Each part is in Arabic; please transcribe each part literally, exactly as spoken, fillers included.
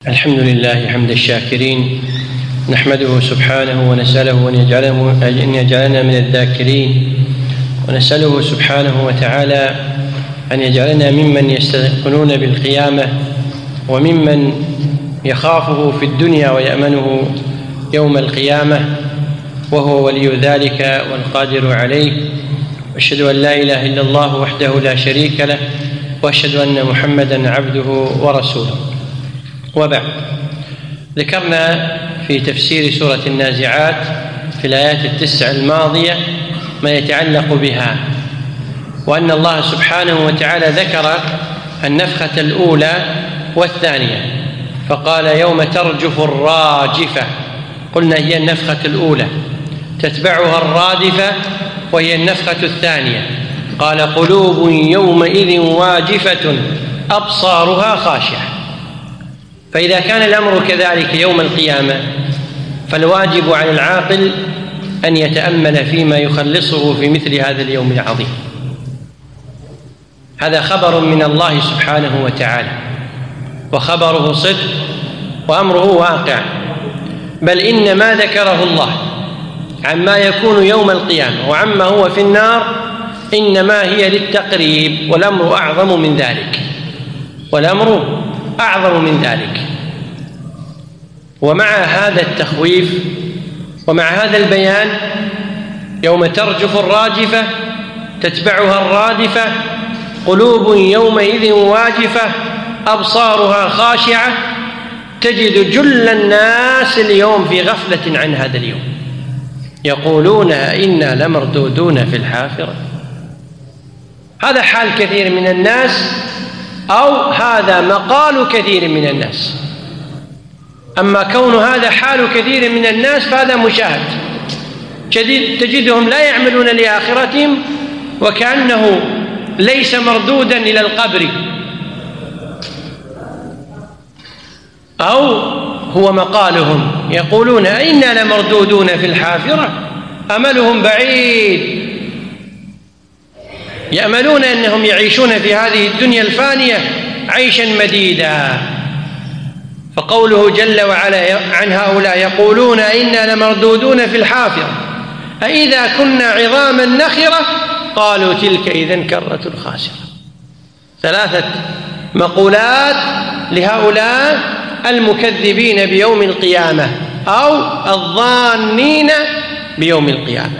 الحمد لله حمد الشاكرين، نحمده سبحانه ونسأله أن يجعلنا من الذاكرين، ونسأله سبحانه وتعالى أن يجعلنا ممن يستيقنون بالقيامة وممن يخافه في الدنيا ويأمنه يوم القيامة، وهو ولي ذلك والقادر عليه. وأشهد أن لا إله إلا الله وحده لا شريك له، وأشهد أن محمدًا عبده ورسوله. وبعد، ذكرنا في تفسير سورة النازعات في الآيات التسع الماضية ما يتعلق بها، وأن الله سبحانه وتعالى ذكر النفخة الأولى والثانية، فقال يوم ترجف الراجفة، قلنا هي النفخة الأولى، تتبعها الرادفة وهي النفخة الثانية. قال قلوب يومئذ واجفة أبصارها خاشعة. فإذا كان الأمر كذلك يوم القيامة، فالواجب على العاقل أن يتأمل فيما يخلصه في مثل هذا اليوم العظيم. هذا خبر من الله سبحانه وتعالى، وخبره صدق وأمره واقع، بل إن ما ذكره الله عما يكون يوم القيامة وعما هو في النار إنما هي للتقريب، والأمر أعظم من ذلك، والأمر أعظم من ذلك. ومع هذا التخويف ومع هذا البيان، يوم ترجف الراجفة تتبعها الرادفة، قلوب يومئذ واجفة أبصارها خاشعة، تجد جل الناس اليوم في غفلة عن هذا اليوم، يقولون إنا لمردودون في الحافرة. هذا حال كثير من الناس، أو هذا مقال كثير من الناس. أما كون هذا حال كثير من الناس فهذا مشاهد، تجدهم لا يعملون لآخرتهم وكأنه ليس مردودا إلى القبر، أو هو مقالهم يقولون إنا لمردودون في الحافرة، أملهم بعيد، يأملون أنهم يعيشون في هذه الدنيا الفانية عيشا مديدا. فقوله جل وعلا عن هؤلاء يقولون إنا لمردودون في الحافرة أإذا كنا عظاما نخرة قالوا تلك إذن كرة خاسرة. ثلاثة مقولات لهؤلاء المكذبين بيوم القيامة أو الظانين بيوم القيامة.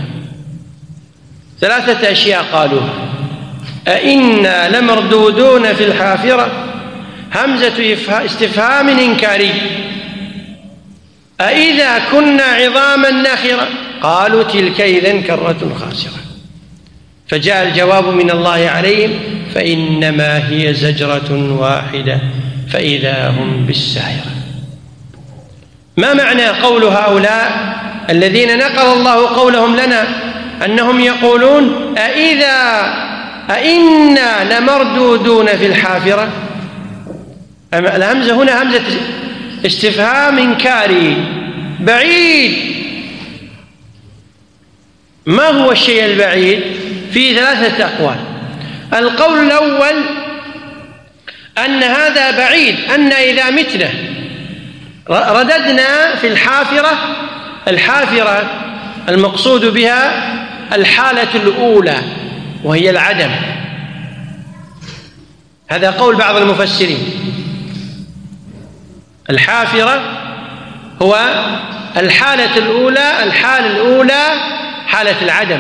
ثلاثة أشياء قالوها: أئنا لمردودون في الحافرة، همزة استفهام إنكاري، أئذا كنا عظاما نخرة قالوا تلك إذن كرة خاسرة. فجاء الجواب من الله عليهم: فإنما هي زجرة واحدة فإذا هم بالساهرة. ما معنى قول هؤلاء الذين نقل الله قولهم لنا أنهم يقولون أئذا أئنا لمردودون في الحافرة؟ الهمزة هنا همزة استفهام إنكاري بعيد. ما هو الشيء البعيد؟ في ثلاثة أقوال. القول الأول أن هذا بعيد، أن إذا متنا رددنا في الحافرة. الحافرة المقصود بها الحالة الأولى وهي العدم. هذا قول بعض المفسرين. الحافرة هو الحالة الأولى، الحالة الأولى حالة العدم،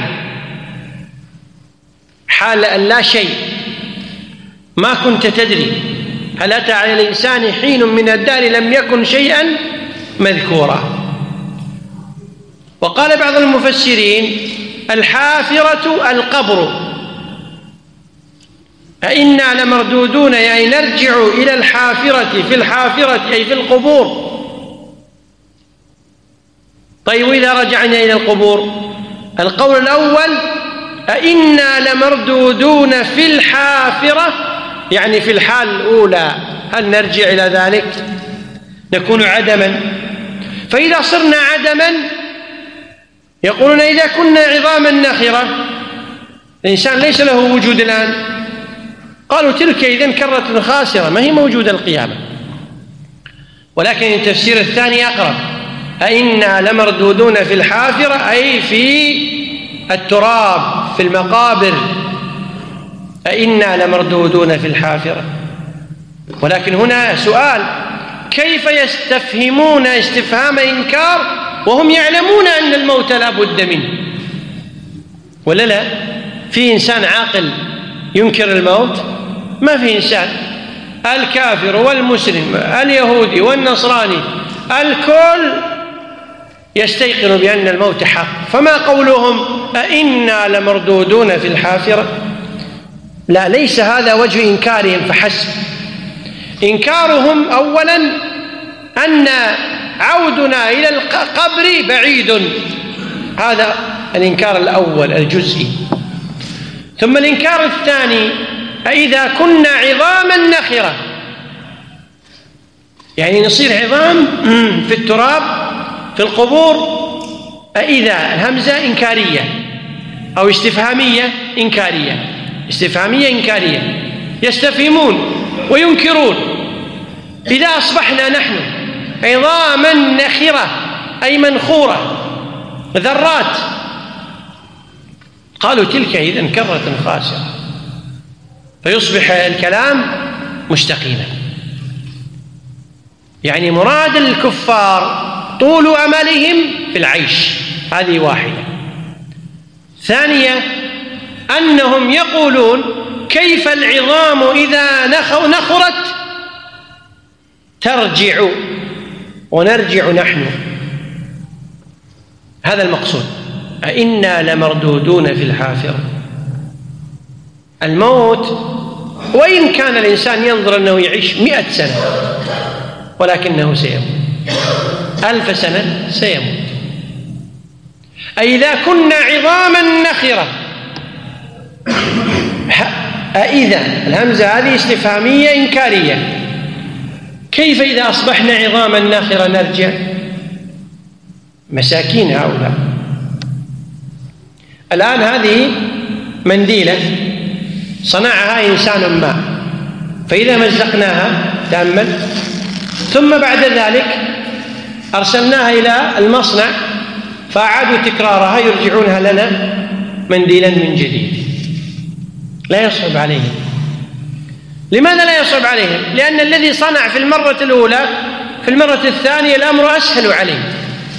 حالة لا شيء، ما كنت تدري، هل أتى على الإنسان حين من الدهر لم يكن شيئا مذكورا. وقال بعض المفسرين الحافرة القبر، أئنا لمردودون يعني نرجع إلى الحافرة، في الحافرة أي في القبور. طيب إذا رجعنا إلى القبور، القول الأول أئنا لمردودون في الحافرة يعني في الحال الأولى، هل نرجع إلى ذلك؟ نكون عدما. فإذا صرنا عدما يقولون إذا كنا عظاما نخرة، الإنسان ليس له وجود الآن، قالوا تلك إذن كرة خاسرة، ما هي موجودة القيامة. ولكن التفسير الثاني أقرب: أئنا لمردودون في الحافرة، أي في التراب، في المقابر. أئنا لمردودون في الحافرة. ولكن هنا سؤال: كيف يستفهمون استفهام إنكار وهم يعلمون أن الموت لا بد منه؟ ولا لا؟ في إنسان عاقل ينكر الموت؟ ما في إنسان. الكافر والمسلم، اليهودي والنصراني، الكل يستيقن بأن الموت حق. فما قولهم أئنا لمردودون في الحافرة؟ لا، ليس هذا وجه إنكارهم فحسب. إنكارهم أولا أن عودنا إلى القبر بعيد، هذا الإنكار الأول الجزئي. ثم الإنكار الثاني: أإذا كنا عظاما نخرة، يعني نصير عظام في التراب في القبور. أإذا الهمزة إنكارية أو استفهامية إنكارية، استفهامية إنكارية، يستفهمون وينكرون. إذا أصبحنا نحن عظاما نخرة أي منخورة، ذرات، قالوا تلك إذن كرة خاسرة، فيصبح الكلام مستقيما. يعني مراد الكفار طول أملهم في العيش، هذه واحدة. ثانية أنهم يقولون كيف العظام إذا نخرت ترجع ونرجع نحن. هذا المقصود: أئنا لمردودون في الحافرة. الموت وإن كان الإنسان ينظر أنه يعيش مئة سنة، ولكنه سيموت. ألف سنة سيموت. أئذا كنا عظاما نخرة، أئذا الهمزة هذه استفهامية إنكارية. كيف إذا أصبحنا عظاما نخرة نرجع؟ مساكين هؤلاء. الآن هذه منديلة صنعها إنسان ما، فإذا مزقناها، تأمل، ثم بعد ذلك أرسلناها إلى المصنع فأعادوا تكرارها، يرجعونها لنا منديلا من جديد. لا يصعب عليهم. لماذا لا يصعب عليهم؟ لأن الذي صنع في المرة الأولى في المرة الثانية الأمر أسهل عليه.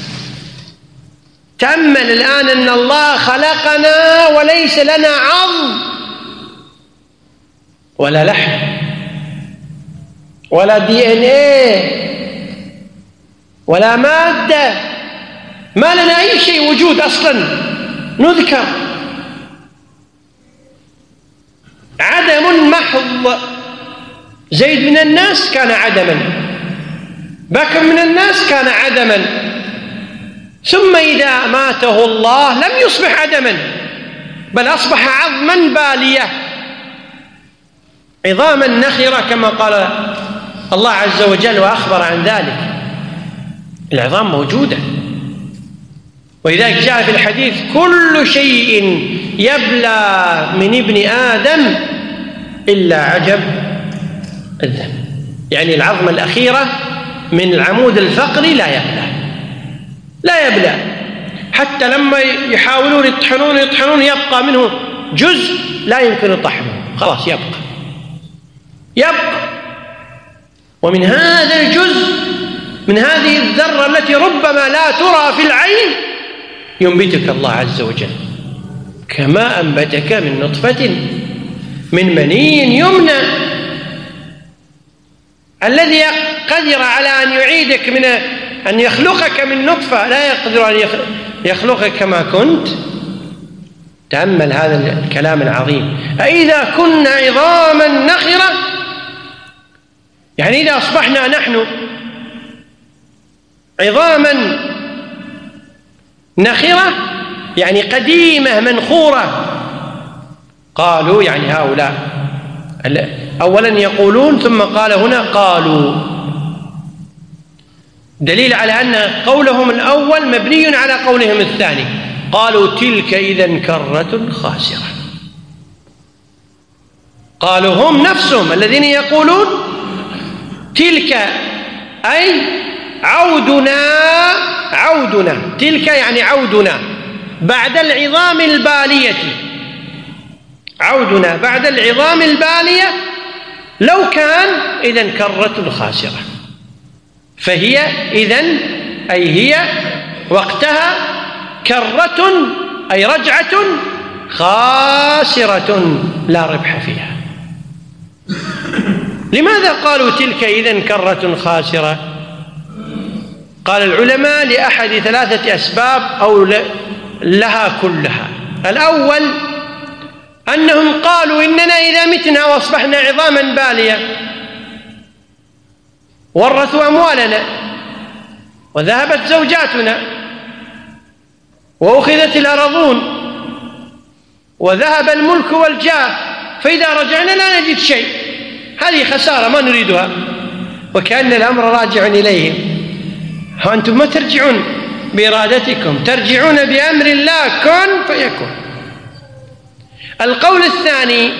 تأمل الآن أن الله خلقنا وليس لنا عظم ولا لحم ولا دي ان ايه ولا مادة، ما لنا أي شيء وجود أصلا نذكر، عدم محض. زيد من الناس كان عدما، بكر من الناس كان عدما، ثم إذا ماته الله لم يصبح عدما، بل أصبح عظما بالية، عظاما نخرة كما قال الله عز وجل وأخبر عن ذلك. العظام موجودة، ولذلك جاء في الحديث: كل شيء يبلى من ابن آدم إلا عجب الذنب. يعني العظمة الأخيرة من العمود الفقري لا يبلى، لا يبلى، حتى لما يحاولون يطحنون يطحنون يبقى منه جزء لا يمكن طحنه، خلاص يبقى يبقى ومن هذا الجزء، من هذه الذرة التي ربما لا ترى في العين، ينبتك الله عز وجل، كما أنبتك من نطفة من مني يمنى. الذي قدر على أن يعيدك من أن يخلقك من نطفة لا يقدر أن يخلقك كما كنت. تأمل هذا الكلام العظيم: أإذا كنا عظاما نخرة، يعني إذا أصبحنا نحن عظاما نخرة يعني قديمة منخورة. قالوا يعني هؤلاء أولا يقولون، ثم قال هنا قالوا، دليل على أن قولهم الأول مبني على قولهم الثاني. قالوا تلك إذن كرة خاسرة. قالوا هم نفسهم الذين يقولون تلك أي عودنا عودنا تلك يعني عودنا بعد العظام البالية، عودنا بعد العظام البالية لو كان إذن كرة خاسرة، فهي إذن أي هي وقتها كرة أي رجعة خاسرة لا ربح فيها. لماذا قالوا تلك إذن كرة خاسرة؟ قال العلماء لأحد ثلاثة أسباب أو لها كلها. الأول أنهم قالوا إننا إذا متنا وأصبحنا عظاما بالية ورثوا أموالنا وذهبت زوجاتنا وأخذت الأراضون وذهب الملك والجاه، فإذا رجعنا لا نجد شيء، هذه خسارة ما نريدها، وكأن الأمر راجع إليهم. أنتم ما ترجعون بإرادتكم، ترجعون بأمر الله كن فيكون. القول الثاني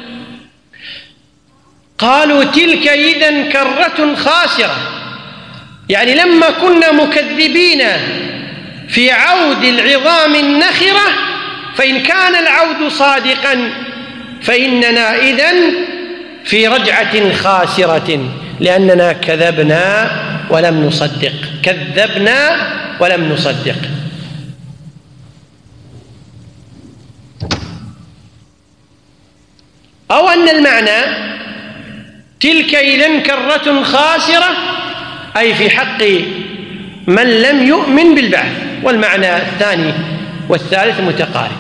قالوا تلك إذن كرة خاسرة، يعني لما كنا مكذبين في عود العظام النخرة فإن كان العود صادقا فإننا إذن في رجعة خاسرة، لأننا كذبنا ولم نصدق، كذبنا ولم نصدق. أو أن المعنى تلك إذن كرة خاسرة أي في حق من لم يؤمن بالبعث، والمعنى الثاني والثالث متقارب.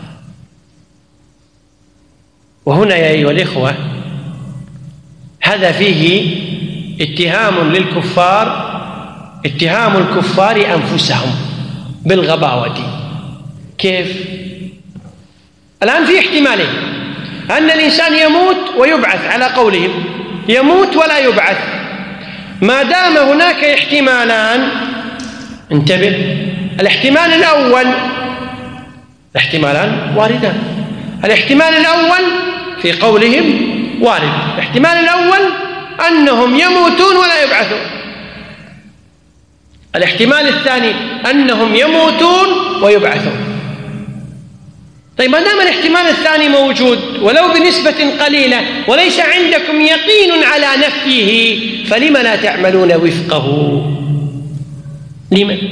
وهنا يا أيها الإخوة هذا فيه اتهام للكفار، اتهام الكفار أنفسهم بالغباوة. كيف؟ الآن في احتمالين: أن الإنسان يموت ويبعث على قولهم، يموت ولا يبعث. ما دام هناك احتمالان انتبه، الاحتمال الأول احتمالان واردان، الاحتمال الأول في قولهم وارد، الاحتمال الأول أنهم يموتون ولا يبعثون، الاحتمال الثاني أنهم يموتون ويبعثون. طيب ما دام الاحتمال الثاني موجود ولو بنسبة قليلة وليس عندكم يقين على نفيه، فلم لا تعملون وفقه؟ لمن؟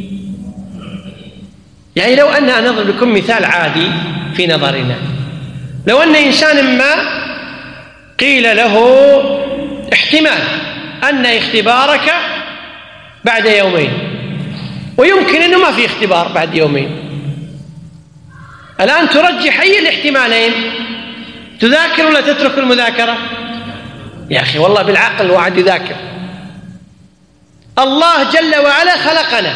يعني لو أن أنا أضرب لكم مثال عادي في نظرنا، لو أن إنسان ما قيل له احتمال أن اختبارك بعد يومين، ويمكن أنه ما في اختبار بعد يومين، الآن ترجح أي الاحتمالين؟ تذاكر ولا تترك المذاكرة؟ يا أخي والله بالعقل الواحد يذاكر. الله جل وعلا خلقنا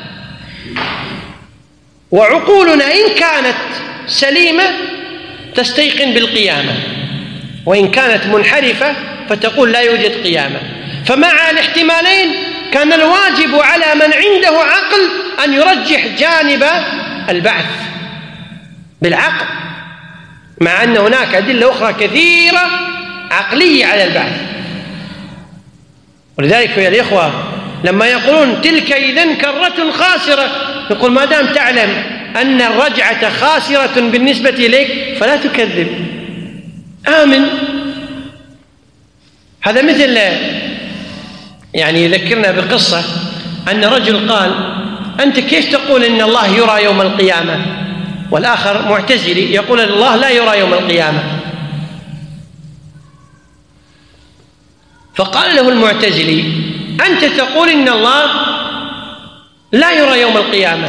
وعقولنا إن كانت سليمة تستيقن بالقيامة، وإن كانت منحرفة فتقول لا يوجد قيامة. فمع الاحتمالين كان الواجب على من عنده عقل أن يرجح جانب البعث بالعقل، مع أن هناك أدلة أخرى كثيرة عقلية على البعث. ولذلك يا الإخوة لما يقولون تلك إذن كرة خاسرة، يقول ما دام تعلم أن الرجعة خاسرة بالنسبة إليك فلا تكذب، آمن. هذا مثل يعني يذكرنا بقصة أن رجل قال أنت كيف تقول إن الله يرى يوم القيامة؟ والآخر معتزلي يقول الله لا يرى يوم القيامة. فقال له المعتزلي أنت تقول إن الله لا يرى يوم القيامة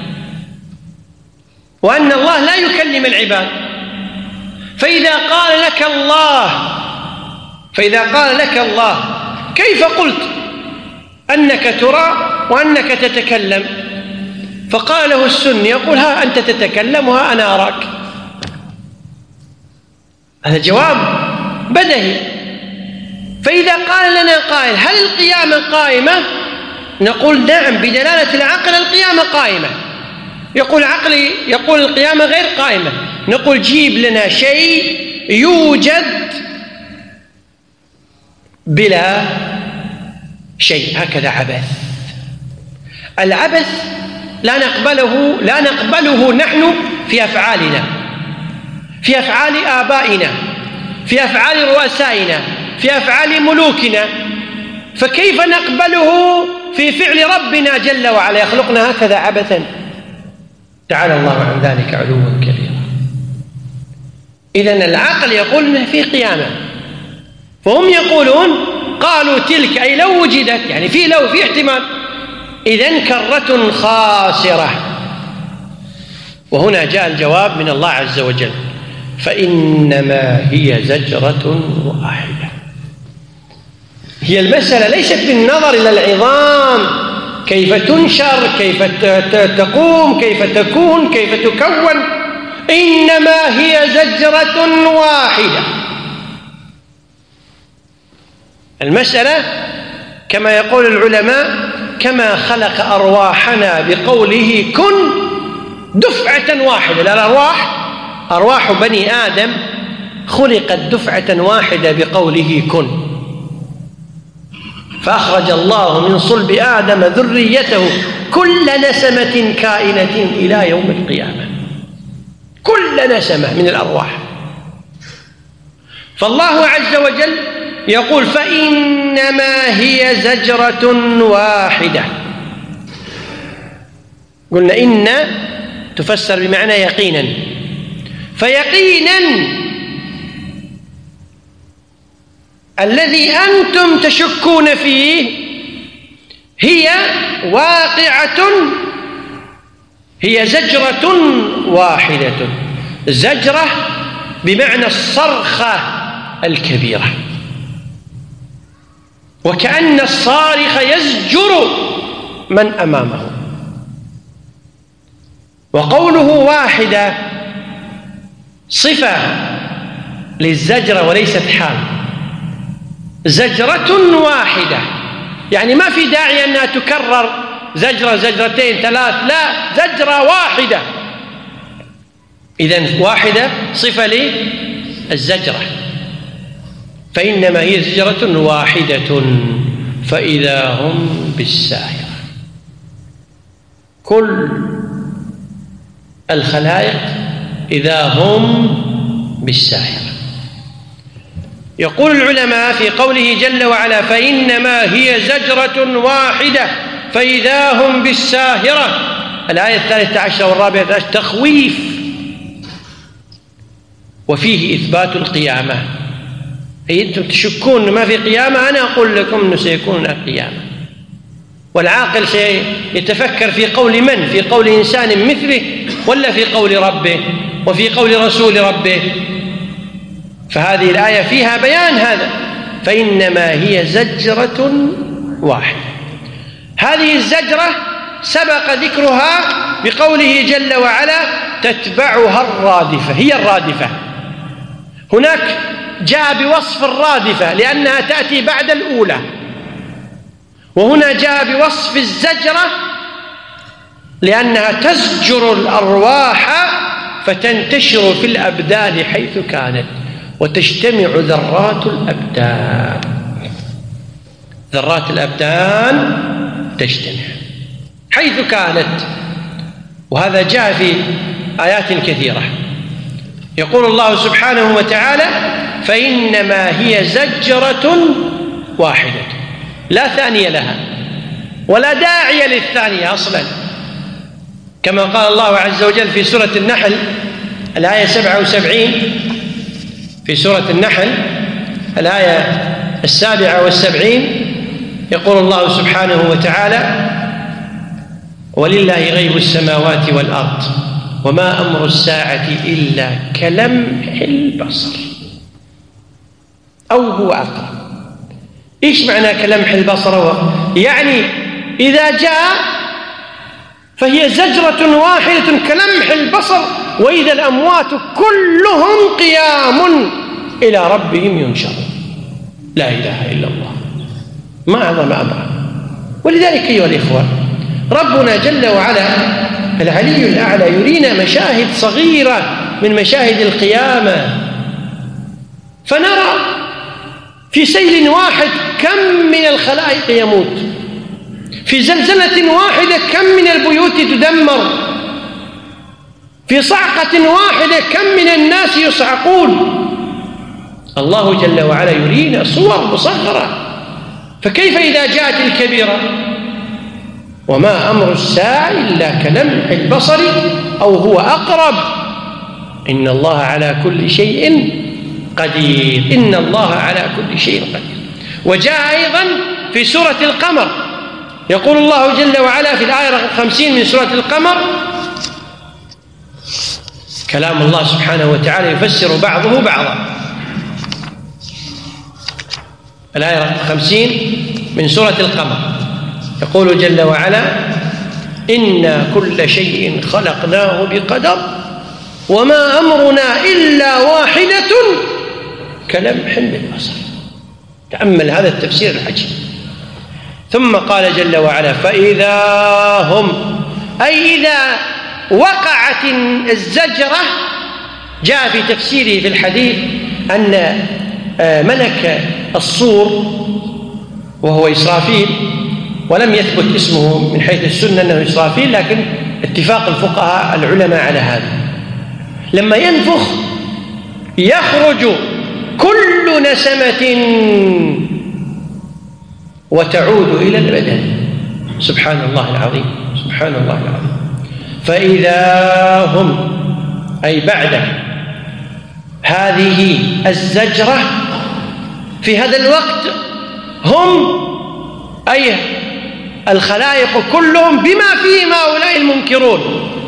وأن الله لا يكلم العباد، فإذا قال لك الله فإذا قال لك الله كيف قلت أنك ترى وأنك تتكلم؟ فقال له السني يقول ها أنت تتكلم وها أنا أراك. هذا جواب بدهي. فإذا قال لنا قائل هل القيامة قائمة؟ نقول نعم بدلالة العقل القيامة قائمة. يقول عقلي يقول القيامة غير قائمة، نقول جيب لنا شيء يوجد بلا شيء، هكذا عبث. العبث لا نقبله لا نقبله نحن في أفعالنا، في أفعال آبائنا، في أفعال رؤسائنا، في أفعال ملوكنا، فكيف نقبله في فعل ربنا جل وعلا يخلقنا هكذا عبثا؟ تعالى الله عن ذلك علوا كبيرا. إذن العقل يقول إنه في قيامة، فهم يقولون قالوا تلك أي لو وجدت، يعني في لو في احتمال، إذن كرة خاسرة. وهنا جاء الجواب من الله عز وجل: فإنما هي زجرة واحدة. هي المسألة ليست بالنظر إلى العظام كيف تنشر، كيف تقوم، كيف تكون، كيف تكون، إنما هي زجرة واحدة. المسألة كما يقول العلماء: كما خلق أرواحنا بقوله كن دفعة واحدة. الأرواح أرواح بني آدم خلقت دفعة واحدة بقوله كن، فأخرج الله من صلب آدم ذريته كل نسمة كائنة إلى يوم القيامة، كل نسمة من الأرواح. فالله عز وجل يقول: فإنما هي زجرة واحدة. قلنا إن تفسر بمعنى يقينا، فيقينا الذي أنتم تشكون فيه هي واقعة، هي زجرة واحدة. زجرة بمعنى الصرخة الكبيرة، وكأن الصارخ يزجر من أمامه. وقوله واحدة صفة للزجرة وليست حال. زجرة واحدة يعني ما في داعي أنها تكرر زجرة زجرتين ثلاث، لا، زجرة واحدة. إذن واحدة صفة للزجرة. فإنما هي زجرة واحدة فإذا هم بالساهرة. كل الخلائق إذا هم بالساهرة. يقول العلماء في قوله جل وعلا: فإنما هي زجرة واحدة فإذا هم بالساهرة، الآية الثالثة عشر والرابعة عشر تخويف، وفيه إثبات القيامة. أي أنتم تشكون ما في قيامة، أنا أقول لكم أنه سيكون قيامة. والعاقل سيتفكر في قول من؟ في قول إنسان مثله ولا في قول ربه وفي قول رسول ربه؟ فهذه الآية فيها بيان هذا. فإنما هي زجرة واحدة. هذه الزجرة سبق ذكرها بقوله جل وعلا: تتبعها الرادفة. هي الرادفة. هناك جاء بوصف الرادفة لأنها تأتي بعد الأولى، وهنا جاء بوصف الزجرة لأنها تزجر الأرواح فتنتشر في الأبدان حيث كانت، وتجتمع ذرات الأبدان. ذرات الأبدان تجتمع حيث كانت، وهذا جاء في آيات كثيرة. يقول الله سبحانه وتعالى: فإنما هي زجرة واحدة، لا ثانية لها ولا داعي للثانية أصلا، كما قال الله عز وجل في سورة النحل الآية سبعة وسبعين. في سورة النحل الآية السابعة والسبعين يقول الله سبحانه وتعالى: ولله غيب السماوات والأرض وما أمر الساعة إلا كلمح البصر أو هو أقرب. إيش معنى كلمح البصر؟ يعني إذا جاء فهي زجرة واحدة كلمح البصر، وإذا الأموات كلهم قيام إلى ربهم ينشرون. لا إله إلا الله، ما أعظم أمره. ولذلك أيها الإخوة، ربنا جل وعلا العلي الأعلى يرينا مشاهد صغيرة من مشاهد القيامة، فنرى في سيل واحد كم من الخلائق يموت، في زلزلة واحدة كم من البيوت تدمر، في صعقة واحدة كم من الناس يصعقون. الله جل وعلا يرينا صور مصغرة، فكيف إذا جاءت الكبيرة؟ وما أمر الساعة إلا كلمح البصر أو هو أقرب إن الله على كل شيء قدير. إن الله على كل شيء قدير. وجاء أيضا في سورة القمر يقول الله جل وعلا في الآية رقم خمسين من سورة القمر، كلام الله سبحانه وتعالى يفسر بعضه بعضا. الآية رقم خمسين من سورة القمر يقول جل وعلا: إنا كل شيء خلقناه بقدر وما أمرنا إلا واحدة كلمح بالبصر. تأمل هذا التفسير الحكيم. ثم قال جل وعلا: فإذا هم، أي إذا وقعت الزجرة. جاء في تفسيره في الحديث أن ملك الصور وهو إسرافيل، ولم يثبت اسمه من حيث السنة أنه إسرافيل، لكن اتفاق الفقهاء العلماء على هذا، لما ينفخ يخرج كل نسمة وتعود إلى البدن. سبحان الله العظيم، سبحان الله العظيم. فإذا هم، أي بعد هذه الزجرة في هذا الوقت، هم أي الخلائق كلهم بما فيهم هؤلاء المنكرون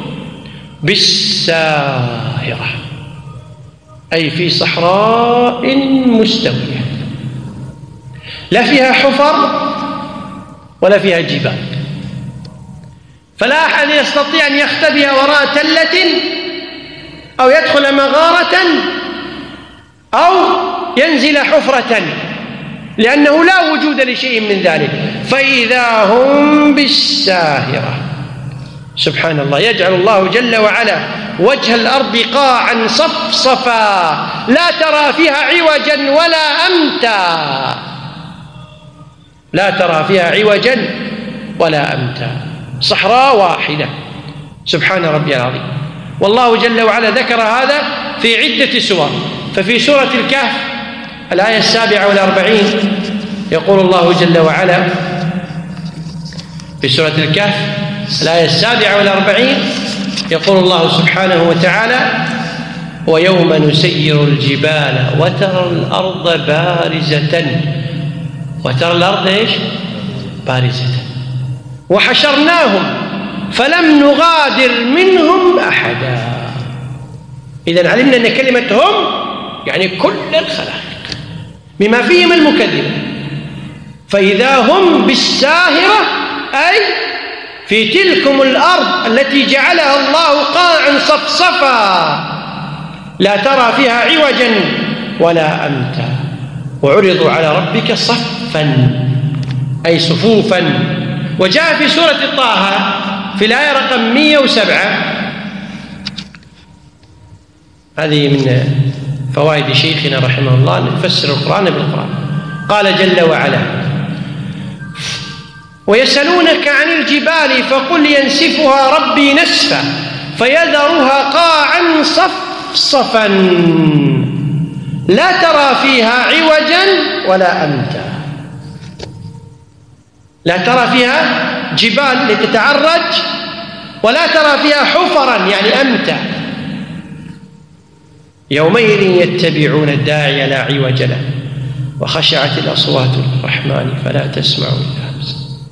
بالساهرة، أي في صحراء مستوية لا فيها حفر ولا فيها جبال، فلا أحد يستطيع أن يختبئ وراء تلة أو يدخل مغارة أو ينزل حفرة، لأنه لا وجود لشيء من ذلك. فإذا هم بالساهرة. سبحان الله، يجعل الله جل وعلا وجه الأرض قاعا صفصفا لا ترى فيها عوجا ولا أمتا، لا ترى فيها عوجا ولا أمتا، صحراء واحدة. سبحان ربي العظيم. والله جل وعلا ذكر هذا في عدة سور. ففي سورة الكهف الآية السابعة والأربعين يقول الله جل وعلا في سورة الكهف الآية السابعة والأربعين يقول الله سبحانه وتعالى: ويوم نسير الجبال وترى الأرض بارزة. وترى الأرض إيش؟ بارزة. وحشرناهم فلم نغادر منهم أحدا. إذن علمنا أن كلمة هم يعني كل الخلائق بما فيهم المكذبة. فإذا هم بالساهرة، أي في تلكم الأرض التي جعلها الله قاعا صفصفا لا ترى فيها عوجا ولا أمتا، وعرضوا على ربك صفا، أي صفوفا. وجاء في سورة طه في الآية رقم مئة وسبعة، هذه من فوائد شيخنا رحمه الله أن نفسر القرآن بالقرآن. قال جل وعلا: ويسألونك عن الجبال فقل ينسفها ربي نسفا فيذرها قاعا صفصفا لا ترى فيها عوجا ولا أمتا. لا ترى فيها جبال لتتعرج ولا ترى فيها حفرا يعني أمتا. يومئذ يتبعون الداعي لا عوج له وخشعت الأصوات للرحمن فلا تسمع إلا همسا.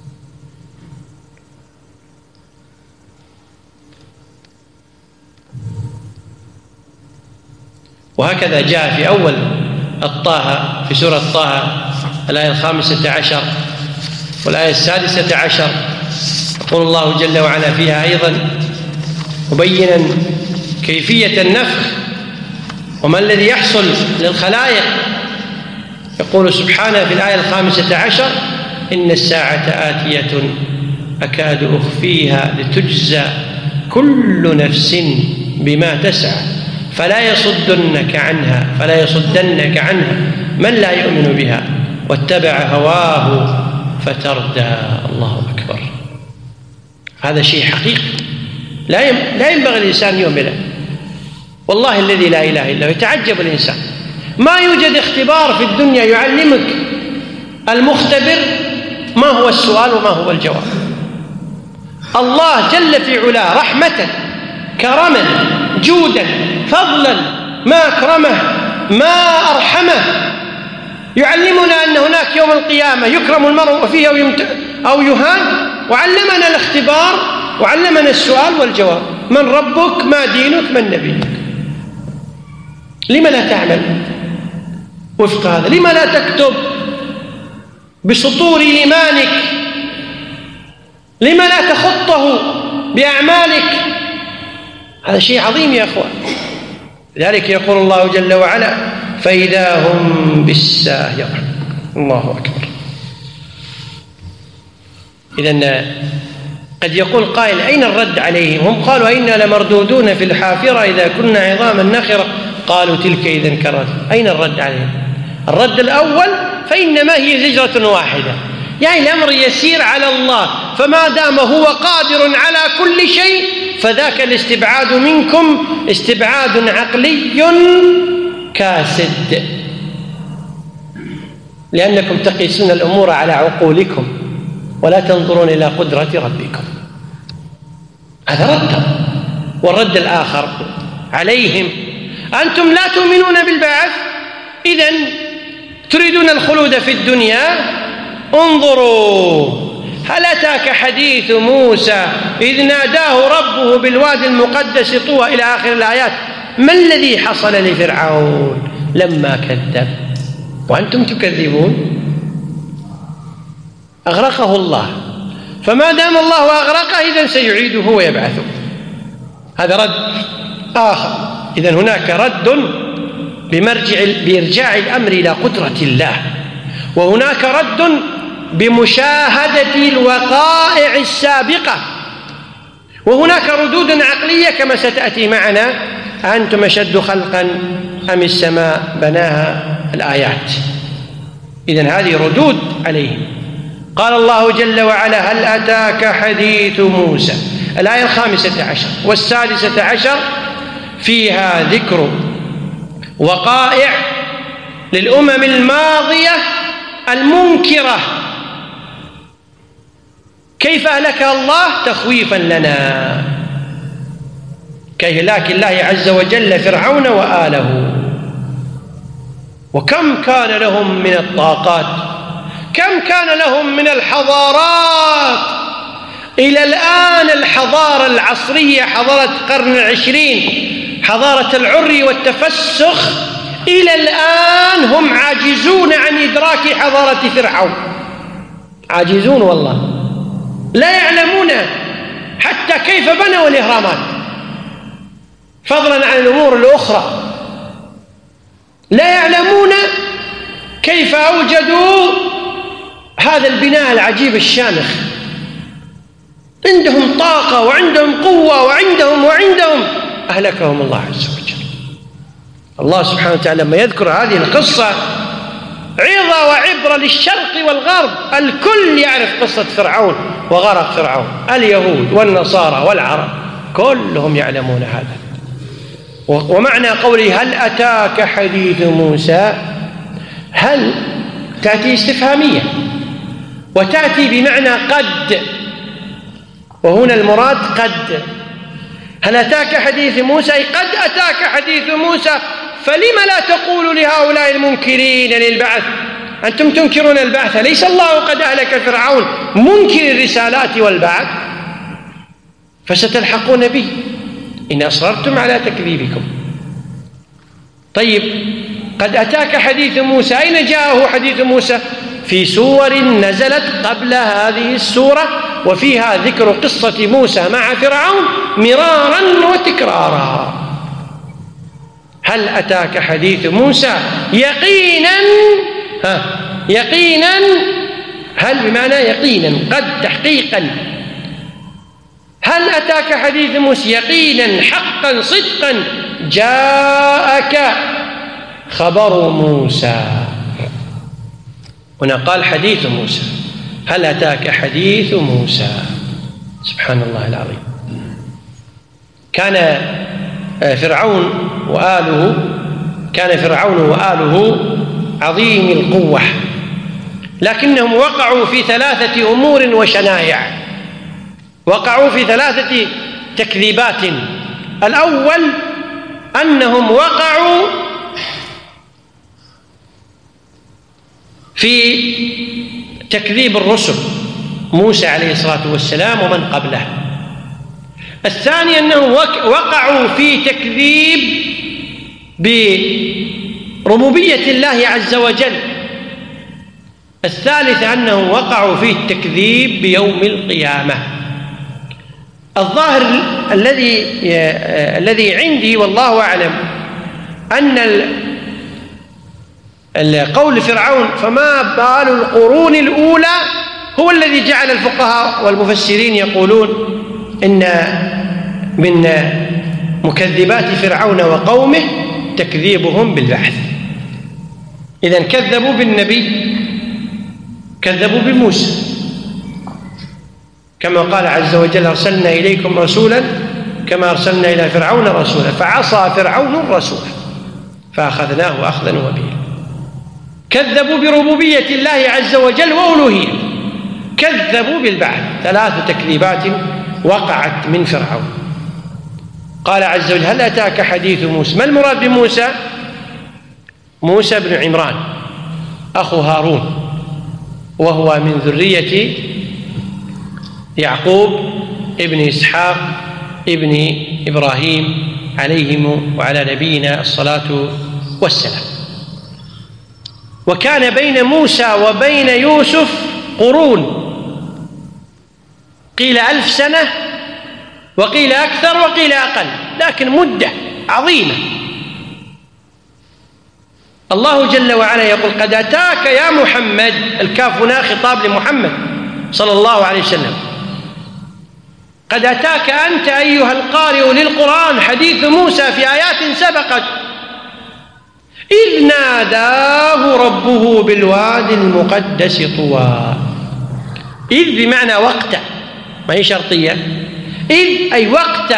وهكذا جاء في أول الطه في سورة طه الآية الخامسة عشر والآية السادسة عشر يقول الله جل وعلا فيها أيضا مبينا كيفية النفخ وما الذي يحصل للخلائق. يقول سبحانه في الآية الخامسة عشر: إن الساعة آتية أكاد أخفيها لتجزى كل نفس بما تسعى فلا يصدنك عنها فلا يصدنك عنها من لا يؤمن بها واتبع هواه فتردى. الله أكبر. هذا شيء حقيقي لا لا ينبغي الإنسان يؤمنه. والله الذي لا إله إلا هو يتعجب الإنسان. ما يوجد اختبار في الدنيا يعلمك المختبر ما هو السؤال وما هو الجواب. الله جل في علاه رحمة كرما جودا فضلا ما أكرمه ما أرحمه يعلمنا أن هناك يوم القيامة يكرم المرء فيه أو يهان، وعلمنا الاختبار وعلمنا السؤال والجواب. من ربك؟ ما دينك؟ من نبيك؟ لما لا تعمل وفق هذا؟ لما لا تكتب بسطور إيمانك؟ لما لا تخطه بأعمالك؟ هذا شيء عظيم يا أخوان. لذلك يقول الله جل وعلا فإذا هم بالساهرة. الله أكبر. إذن قد يقول قائل أين الرد عليهم؟ هم قالوا إنا لمردودون في الحافرة إذا كنا عظاما نخرة. قالوا تلك إذن كرة. أين الرد عليهم؟ الرد الأول فإنما هي زجرة واحدة، يعني الأمر يسير على الله، فما دام هو قادر على كل شيء فذاك الاستبعاد منكم استبعاد عقلي كاسد، لأنكم تقيسون الأمور على عقولكم ولا تنظرون إلى قدرة ربكم. هذا رد. والرد الآخر عليهم أنتم لا تؤمنون بالبعث، إذن تريدون الخلود في الدنيا. انظروا هل أتاك حديث موسى إذ ناداه ربه بالوادي المقدس طوى إلى آخر الآيات. ما الذي حصل لفرعون لما كذب وأنتم تكذبون؟ أغرقه الله، فما دام الله أغرقه إذن سيعيده ويبعثه. هذا رد آخر. إذن هناك رد بمرجع بإرجاع الأمر إلى قدرة الله، وهناك رد بمشاهدة الوقائع السابقة، وهناك ردود عقلية كما ستأتي معنا. أنتم أشد خلقا أم السماء بناها الآيات. إذن هذه ردود عليهم. قال الله جل وعلا هل أتاك حديث موسى. الآية الخامسة عشر والسادسة عشر فيها ذكر وقائع للأمم الماضية المنكرة كيف أهلكها الله تخويفا لنا، كإهلاك الله عز وجل فرعون وآله. وكم كان لهم من الطاقات، كم كان لهم من الحضارات. إلى الآن الحضارة العصرية حضارة القرن العشرين حضارة العري والتفسخ إلى الآن هم عاجزون عن إدراك حضارة فرعون، عاجزون والله، لا يعلمون حتى كيف بنوا الإهرامات فضلا عن الأمور الأخرى. لا يعلمون كيف أوجدوا هذا البناء العجيب الشامخ. عندهم طاقة وعندهم قوة وعندهم وعندهم أهلكهم الله عز وجل. الله سبحانه وتعالى لما يذكر هذه القصة عظة وعبرة للشرق والغرب. الكل يعرف قصة فرعون وغرق فرعون، اليهود والنصارى والعرب كلهم يعلمون هذا. ومعنى قوله هل أتاك حديث موسى، هل تأتي استفهامية وتأتي بمعنى قد، وهنا المراد قد. هل أتاك حديث موسى أي قد أتاك حديث موسى، فلما لا تقول لهؤلاء المنكرين للبعث أنتم تنكرون البعث، ليس الله قد أهلك فرعون منكر الرسالات والبعث فستلحقون به إن أصررتم على تكذيبكم. طيب قد أتاك حديث موسى، أين جاءه حديث موسى؟ في سور نزلت قبل هذه السورة وفيها ذكر قصة موسى مع فرعون مرارا وتكرارا. هل أتاك حديث موسى يقينا، ها يقينا، هل بمعنى يقينا، قد تحقيقا. هل أتاك حديث موسى يقينا حقا صدقا جاءك خبر موسى. هنا قال حديث موسى. هل أتاك حديث موسى؟ سبحان الله العظيم. كان فرعون وآله كان فرعون وآله عظيم القوة، لكنهم وقعوا في ثلاثة أمور وشنائع، وقعوا في ثلاثة تكذيبات. الأول أنهم وقعوا في تكذيب الرسل موسى عليه الصلاة والسلام ومن قبله. الثاني أنهم وقعوا في تكذيب بربوبية الله عز وجل. الثالث أنهم وقعوا في التكذيب بيوم القيامة. الظاهر الذي الذي عندي والله أعلم أن القول فرعون فما بال القرون الأولى هو الذي جعل الفقهاء والمفسرين يقولون إن من مكذبات فرعون وقومه تكذيبهم بالبعث. إذن كذبوا بالنبي، كذبوا بموسى، كما قال عز وجل: أرسلنا إليكم رسولا كما أرسلنا إلى فرعون رسولا فعصى فرعون الرسول فأخذناه أخذا وبيلا. كذبوا بربوبية الله عز وجل وألوهيته، كذبوا بالبعث. ثلاث تكذيبات وقعت من فرعون. قال عز وجل: هل أتاك حديث موسى؟ ما المراد بموسى؟ موسى بن عمران أخو هارون، وهو من ذرية يعقوب ابن إسحاق ابن إبراهيم عليهم وعلى نبينا الصلاة والسلام. وكان بين موسى وبين يوسف قرون، قيل ألف سنة وقيل أكثر وقيل أقل، لكن مدة عظيمة. الله جل وعلا يقول: قد أتاك يا محمد. الكاف هنا خطاب لمحمد صلى الله عليه وسلم. قد أتاك أنت أيها القارئ للقرآن حديث موسى في آيات سبقت، إذ ناداه ربه بالوادي المقدس طوى. إذ بمعنى وقت، ما هي شرطية. إذ أي وقت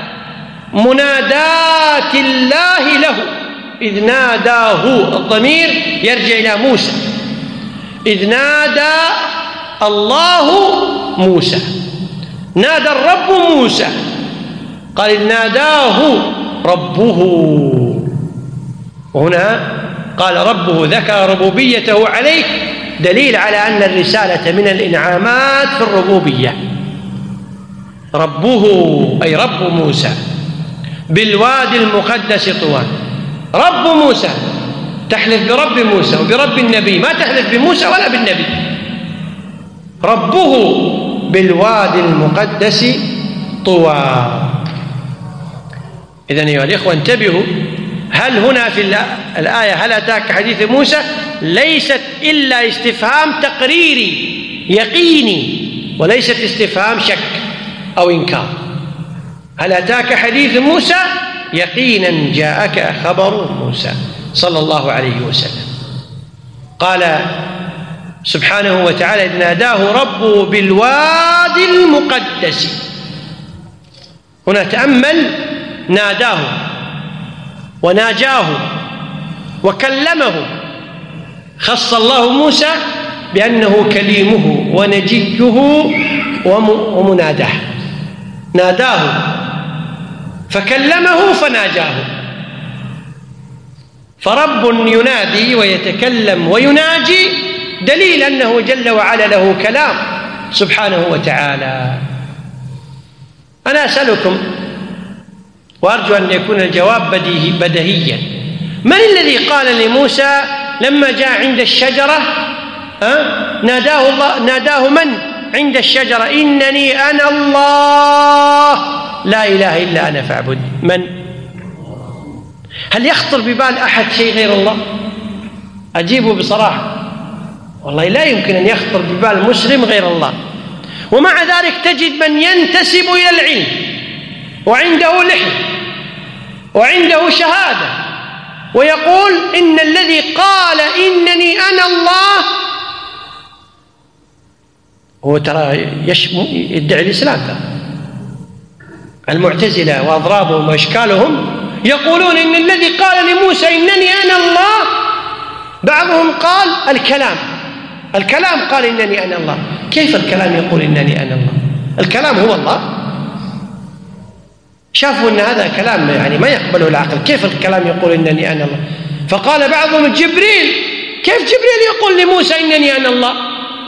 منادات الله له. إذ ناداه، الضمير يرجع إلى موسى. إذ نادى الله موسى، نادى الرب موسى. قال: إذ ناداه ربه. وهنا قال ربه، ذكر ربوبيته عليه، دليل على أن الرسالة من الإنعامات في الربوبية. ربه أي رب موسى بالوادي المقدس طوى. رب موسى، تحلف برب موسى وبرب النبي، ما تحلف بموسى ولا بالنبي. ربه بالوادي المقدس طوى. إذن أيها الإخوة انتبهوا، هل هنا في الآية هل أتاك حديث موسى ليست إلا استفهام تقريري يقيني، وليست استفهام شك أو إنكار. هل أتاك حديث موسى؟ يقينا جاءك خبر موسى صلى الله عليه وسلم. قال سبحانه وتعالى: إذ ناداه ربه بالوادي المقدس. هنا تأمل، ناداه وناجاه وكلمه. خص الله موسى بأنه كليمه ونجيه ومناداه. ناداه فكلمه فناجاه. فرب ينادي ويتكلم ويناجي دليل أنه جل وعلا له كلام سبحانه وتعالى. أنا أسألكم وأرجو أن يكون الجواب بديهي بديهيا: من الذي قال لموسى لما جاء عند الشجرة أه؟ ناداه الله ناداه من عند الشجرة: إنني أنا الله لا إله إلا أنا فاعبد. من؟ هل يخطر ببال أحد شيء غير الله؟ أجيبه بصراحة، والله لا يمكن أن يخطر ببال مسلم غير الله. ومع ذلك تجد من ينتسب إلى العلم وعنده لحية وعنده شهادة ويقول إن الذي قال إنني أنا الله هو ترى يدعي الإسلام. المعتزلة وأضرابهم وأشكالهم يقولون إن الذي قال لموسى إنني أنا الله، بعضهم قال الكلام الكلام قال إنني أنا الله. كيف الكلام يقول إنني أنا الله؟ الكلام هو الله؟ شافوا أن هذا كلام يعني ما يقبله العقل. كيف الكلام يقول إنني أنا الله؟ فقال بعضهم جبريل. كيف جبريل يقول لموسى إنني أنا الله؟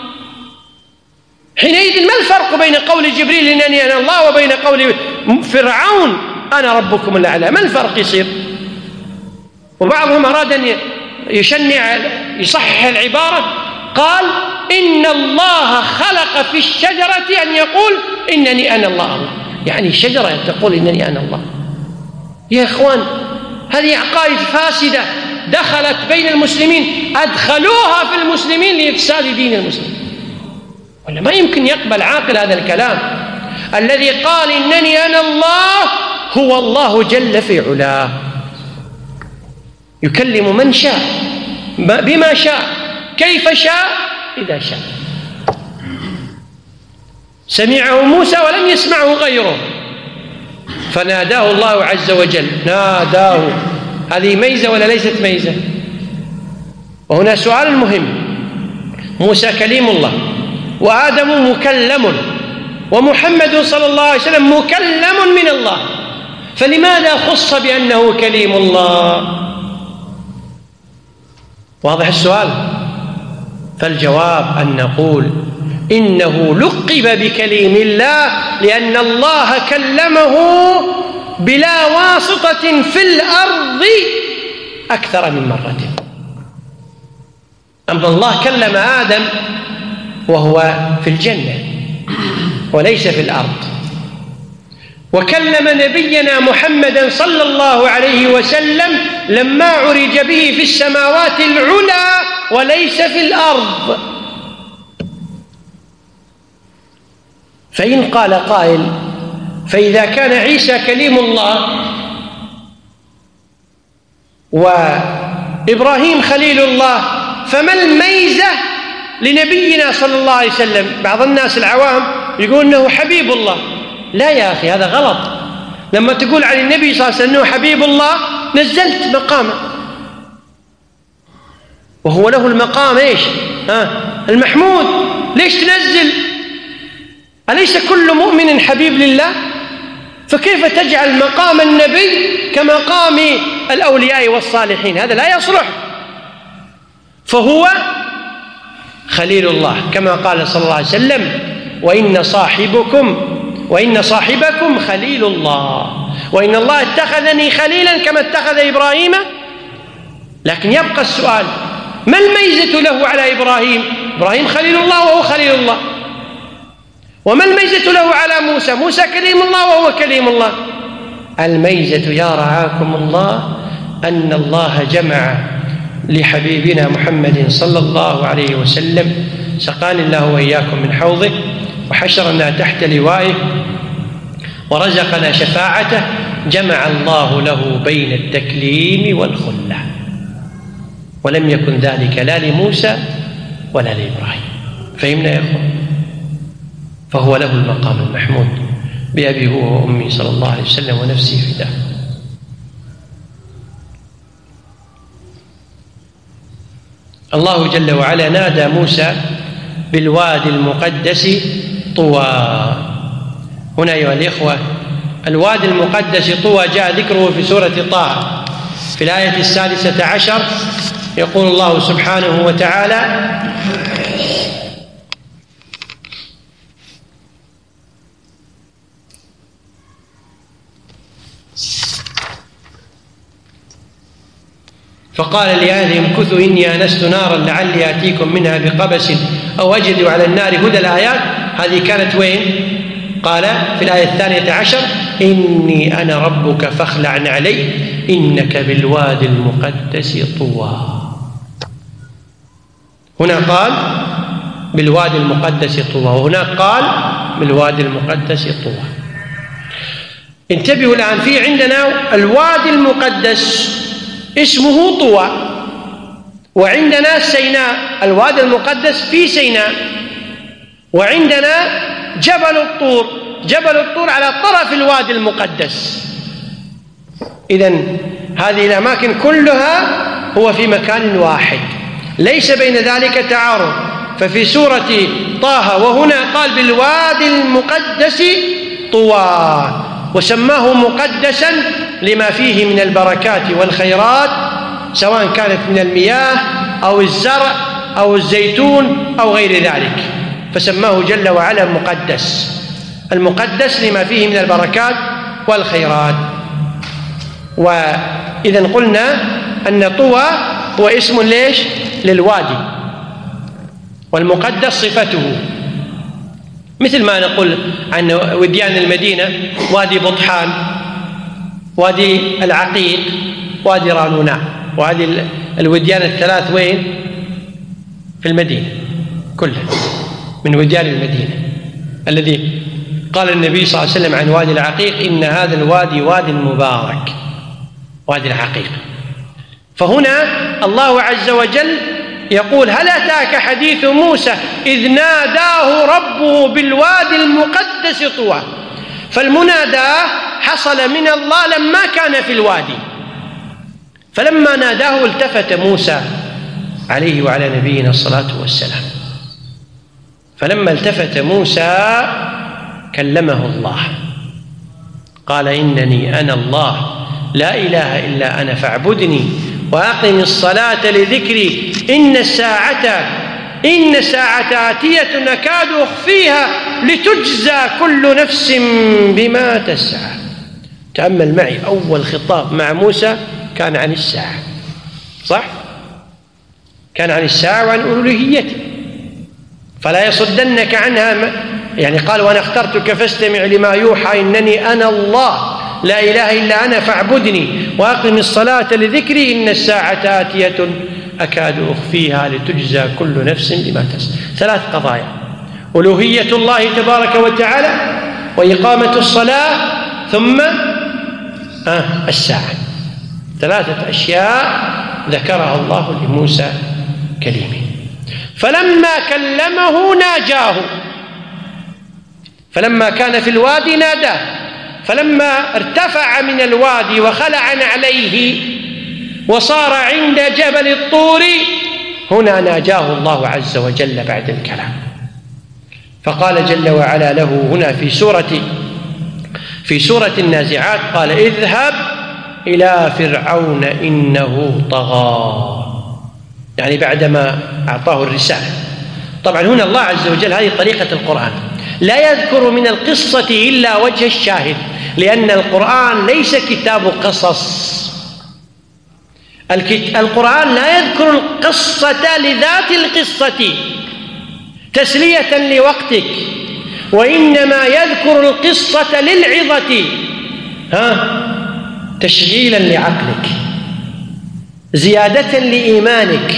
حينئذ ما الفرق بين قول جبريل إنني أنا الله وبين قول فرعون أنا ربكم الأعلى؟ ما الفرق يصير؟ وبعضهم أراد أن يشنع يصحح العبارة، قال إن الله خلق في الشجرة أن يقول إنني أنا الله الله، يعني الشجرة تقول إنني أنا الله. يا إخوان هذه عقائد فاسدة دخلت بين المسلمين، أدخلوها في المسلمين لإفساد دين المسلمين. ولا ما يمكن يقبل عاقل هذا الكلام. الذي قال إنني أنا الله هو الله جل في علاه، يكلم من شاء بما شاء كيف شاء إذا شاء. سمعه موسى ولم يسمعه غيره فناداه الله عز وجل، ناداه. هذه ميزة ولا ليست ميزة؟ وهنا سؤال مهم. موسى كليم الله، وآدم مكلم، ومحمد صلى الله عليه وسلم مكلم من الله، فلماذا خص بأنه كليم الله؟ واضح السؤال؟ فالجواب أن نقول إنه لقب بكليم الله لأن الله كلمه بلا واسطة في الأرض أكثر من مرة. أما الله كلم آدم وهو في الجنة وليس في الأرض، وكلم نبينا محمدا صلى الله عليه وسلم لما عرج به في السماوات العلى وليس في الأرض. فإن قال قائل فإذا كان عيسى كليم الله وإبراهيم خليل الله فما الميزة لنبينا صلى الله عليه وسلم؟ بعض الناس العوام يقول أنه حبيب الله. لا يا أخي، هذا غلط. لما تقول عن النبي صلى الله عليه وسلم أنه حبيب الله نزلت مقامه، وهو له المقام إيش؟ ها المحمود. ليش تنزل؟ أليس كل مؤمن حبيب لله؟ فكيف تجعل مقام النبي كمقام الأولياء والصالحين؟ هذا لا يصلح. فهو خليل الله كما قال صلى الله عليه وسلم وإن صاحبكم وإن صاحبكم خليل الله، وإن الله اتخذني خليلا كما اتخذ إبراهيم. لكن يبقى السؤال، ما الميزة له على إبراهيم؟ إبراهيم خليل الله وهو خليل الله. وما الميزة له على موسى؟ موسى كليم الله وهو كليم الله. الميزة يا رعاكم الله أن الله جمع لحبيبنا محمد صلى الله عليه وسلم، سقاني الله وإياكم من حوضه وحشرنا تحت لوائه ورزقنا شفاعته، جمع الله له بين التكليم والخلة، ولم يكن ذلك لا لموسى ولا لإبراهيم. فهمنا يا أخوان؟ فهو له المقام المحمود بأبي هو وأمي صلى الله عليه وسلم ونفسي فداه. الله جل وعلا نادى موسى بالوادي المقدس طوى. هنا أيها الإخوة الوادي المقدس طوى جاء ذكره في سورة طه في الآية السادسة عشر. يقول الله سبحانه وتعالى: فقال لأهلهم امكثوا إني آنست نارا لعلي آتيكم منها بقبس أو أجد على النار هدى. الآيات هذه كانت وين؟ قال في الآية الثانية عشر: إني أنا ربك فاخلع علي إنك بالوادي المقدس طوى. هنا قال بالوادي المقدس طوى، وهنا قال بالوادي المقدس طوى. انتبهوا الآن، في عندنا الوادي المقدس اسمه طوى، وعندنا سيناء، الوادي المقدس في سيناء، وعندنا جبل الطور، جبل الطور على طرف الوادي المقدس. إذن هذه الأماكن كلها هو في مكان واحد، ليس بين ذلك تعارض. ففي سورة طه وهنا قال بالوادي المقدس طوى، وسماه مقدسا لما فيه من البركات والخيرات، سواء كانت من المياه أو الزرع أو الزيتون أو غير ذلك، فسماه جل وعلا مقدس، المقدس لما فيه من البركات والخيرات. وإذا قلنا أن طوى هو اسم ليش؟ للوادي، والمقدس صفته، مثل ما نقول عن وديان المدينة وادي بطحان، وادي العقيق، وادي رانونا. وهذه الوديان الثلاث وين؟ في المدينة كلها، من وديان المدينة الذي قال النبي صلى الله عليه وسلم عن وادي العقيق إن هذا الوادي وادي مبارك، وادي العقيق. فهنا الله عز وجل يقول هل أتاك حديث موسى إذ ناداه ربه بالوادي المقدس طوى. فالمنادى حصل من الله لما كان في الوادي، فلما ناداه التفت موسى عليه وعلى نبينا الصلاة والسلام، فلما التفت موسى كلمه الله قال إنني أنا الله لا إله إلا أنا فاعبدني وأقم الصلاة لذكري إن الساعة إن الساعة آتية أكاد أخفيها لتجزى كل نفس بما تسعى. تأمل معي، أول خطاب مع موسى كان عن الساعة، صح؟ كان عن الساعة وعن ألوهيته، فلا يصدنك عنها، يعني قال وأنا اخترتك فاستمع لما يوحى إنني أنا الله لا إله إلا أنا فاعبدني وأقم الصلاة لذكري إن الساعة آتية أكاد أخفيها لتجزى كل نفس بما تسعى. ثلاث قضايا: ألوهية الله تبارك وتعالى، وإقامة الصلاة، ثم آه الساعة. ثلاثة أشياء ذكرها الله لموسى كليمه. فلما كلمه ناجاه، فلما كان في الوادي ناداه، فلما ارتفع من الوادي وخلع عليه وصار عند جبل الطور هنا ناجاه الله عز وجل بعد الكلام. فقال جل وعلا له هنا في سورة في سورة النازعات قال اذهب إلى فرعون إنه طغى، يعني بعدما أعطاه الرسالة. طبعا هنا الله عز وجل، هذه طريقة القرآن، لا يذكر من القصة إلا وجه الشاهد، لأن القرآن ليس كتاب قصص. القرآن لا يذكر القصة لذات القصة تسلية لوقتك، وإنما يذكر القصة للعظة، ها تشغيلا لعقلك، زيادة لإيمانك،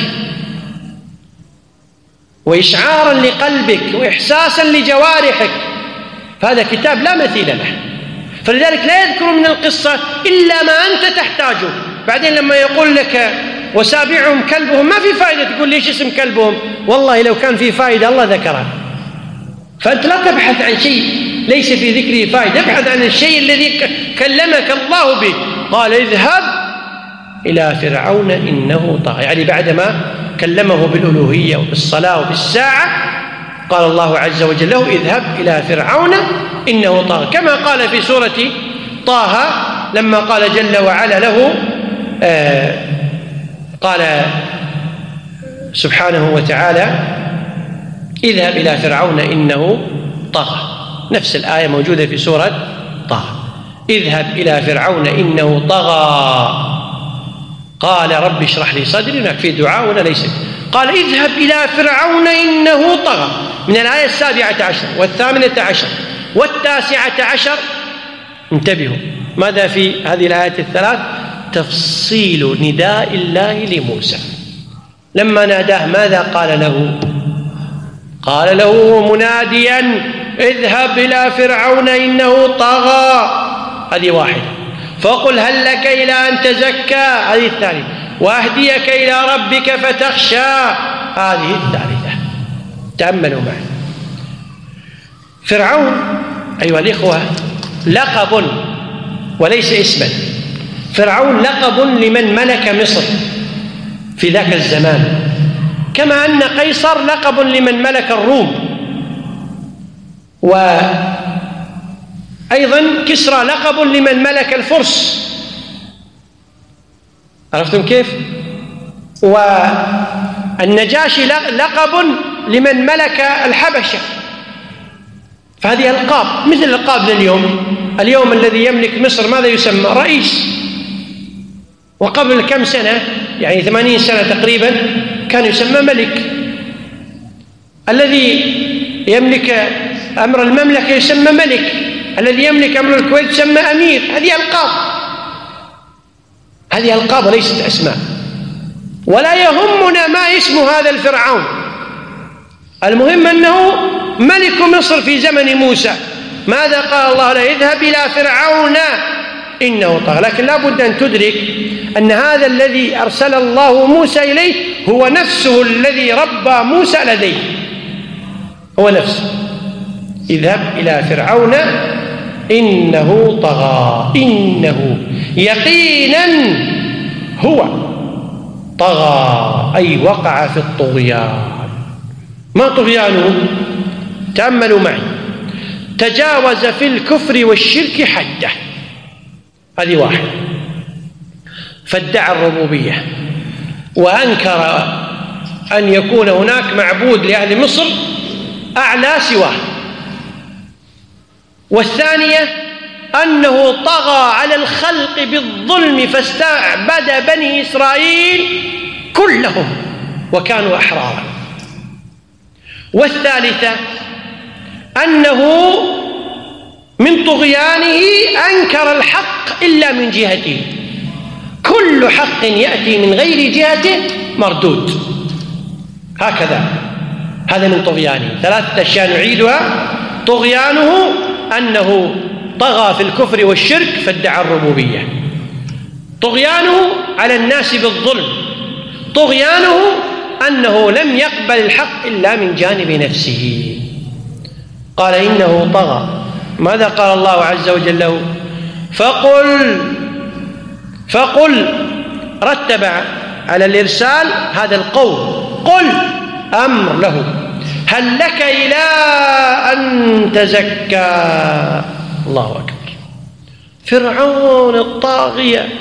وإشعارا لقلبك، وإحساسا لجوارحك. فهذا كتاب لا مثيل له، فلذلك لا يذكر من القصة إلا ما أنت تحتاجه. بعدين لما يقول لك وسابعهم كلبهم ما في فائدة تقول ليش اسم كلبهم، والله لو كان في فائدة الله ذكره. فأنت لا تبحث عن شيء ليس في ذكره فائدة، ابحث عن الشيء الذي كلمك الله به. قال اذهب إلى فرعون إنه طغى، يعني بعدما كلمه بالألوهية وبالصلاة وبالساعة قال الله عز وجل له اذهب إلى فرعون إنه طغى، كما قال في سورة طه لما قال جل وعلا له آه قال سبحانه وتعالى اذهب إلى فرعون إنه طغى. نفس الآية موجودة في سورة طه، اذهب إلى فرعون إنه طغى قال رب اشرح لي صدري. هناك في دعاء ولا ليس؟ قال اذهب إلى فرعون إنه طغى، من الآية السابعة عشر والثامنة عشر والتاسعة عشر. انتبهوا ماذا في هذه الآيات الثلاث؟ تفصيل نداء الله لموسى. لما ناداه ماذا قال له؟ قال له مناديا اذهب إلى فرعون إنه طغى، هذه واحدة. فقل هل لك إلى أن تزكى، هذه الثانية. وأهديك إلى ربك فتخشى، هذه الثالثة. تأملوا معي، فرعون أيها الإخوة لقب وليس اسما. فرعون لقب لمن ملك مصر في ذاك الزمان، كما أن قيصر لقب لمن ملك الروم، وأيضا كسرى لقب لمن ملك الفرس. عرفتم كيف؟ والنجاشي لقب لمن ملك الحبشة. فهذه ألقاب مثل الألقاب اليوم. اليوم الذي يملك مصر ماذا يسمى؟ رئيس. وقبل كم سنة يعني ثمانين سنة تقريبا كان يسمى ملك. الذي يملك أمر المملكة يسمى ملك، الذي يملك أمر الكويت يسمى أمير. هذه ألقاب، هذه ألقاب وليست أسماء. ولا يهمنا ما اسم هذا الفرعون، المهم أنه ملك مصر في زمن موسى. ماذا قال الله له؟ اذهب إلى فرعون إنه طغى. لكن لا بد أن تدرك أن هذا الذي أرسل الله موسى إليه هو نفسه الذي ربى موسى لديه، هو نفسه. اذهب إلى فرعون إنه طغى. إنه يقينا هو طغى، أي وقع في الطغيان. ما طغيانه؟ تأملوا معي. تجاوز في الكفر والشرك حده، هذه واحد. فادعى الربوبية وأنكر أن يكون هناك معبود لأهل مصر أعلى سواه. والثانية أنه طغى على الخلق بالظلم فاستعبد بني إسرائيل كلهم وكانوا أحرارا. والثالثة أنه من طغيانه أنكر الحق إلا من جهته. كل حق يأتي من غير جهته مردود. هكذا، هذا من طغيانه. ثلاثة أشياء نعيدها. طغيانه أنه طغى في الكفر والشرك فادعى الربوبية. طغيانه على الناس بالظلم. طغيانه أنه لم يقبل الحق إلا من جانب نفسه. قال إنه طغى. ماذا قال الله عز وجل له؟ فقل فقل رتب على الإرسال هذا القول. قل أمر له. هل لك إلى أن تزكى؟ الله أكبر. فرعون الطاغية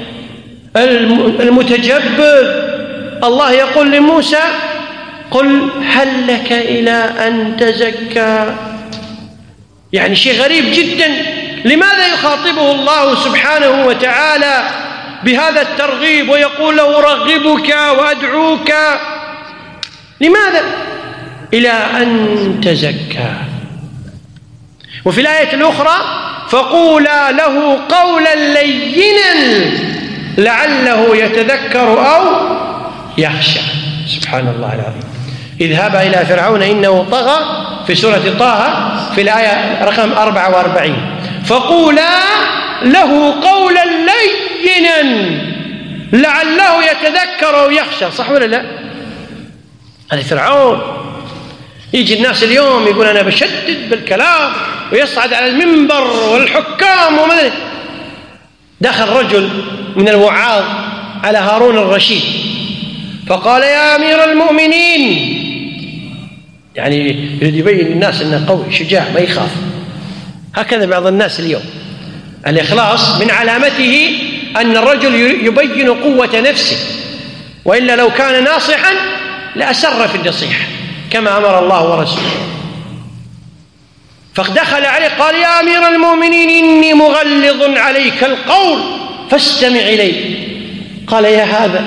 المتجبر، الله يقول لموسى قل هل لك إلى أن تزكى. يعني شيء غريب جدا. لماذا يخاطبه الله سبحانه وتعالى بهذا الترغيب ويقول له رغبك وأدعوك؟ لماذا؟ إلى أن تزكى. وفي الآية الأخرى فقولا له قولا لينا لعله يتذكر أو يخشى. سبحان الله العظيم. اذهبا إلى فرعون إنه طغى في سورة طه في الآية رقم أربعة وأربعين. فقولا له قولا لينا لعله يتذكر أو يخشى. صح ولا لا؟ هذا فرعون. يجي الناس اليوم يقول أنا بشدد بالكلام ويصعد على المنبر والحكام وماذا. دخل رجل من الوعاظ على هارون الرشيد فقال يا أمير المؤمنين، يعني يريد يبين للناس أنه قوي شجاع ما يخاف. هكذا بعض الناس اليوم. الإخلاص من علامته أن الرجل يبين قوة نفسه، وإلا لو كان ناصحا لأسر في النصيحة كما أمر الله ورسوله. فدخل عليه قال يا أمير المؤمنين إني مغلظ عليك القول فاستمع إلي. قال يا هذا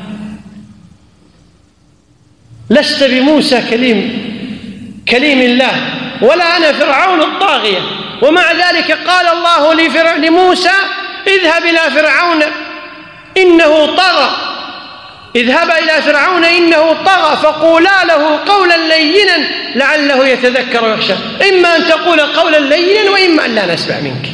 لست بموسى كليم كليم الله ولا أنا فرعون الطاغية. ومع ذلك قال الله لموسى اذهب إلى فرعون إنه طغى. اذهب إلى فرعون إنه طغى فقولا له قولا لينا لعله يتذكر ويخشى. إما أن تقول قولا لينا وإما أن لا نسمع منك.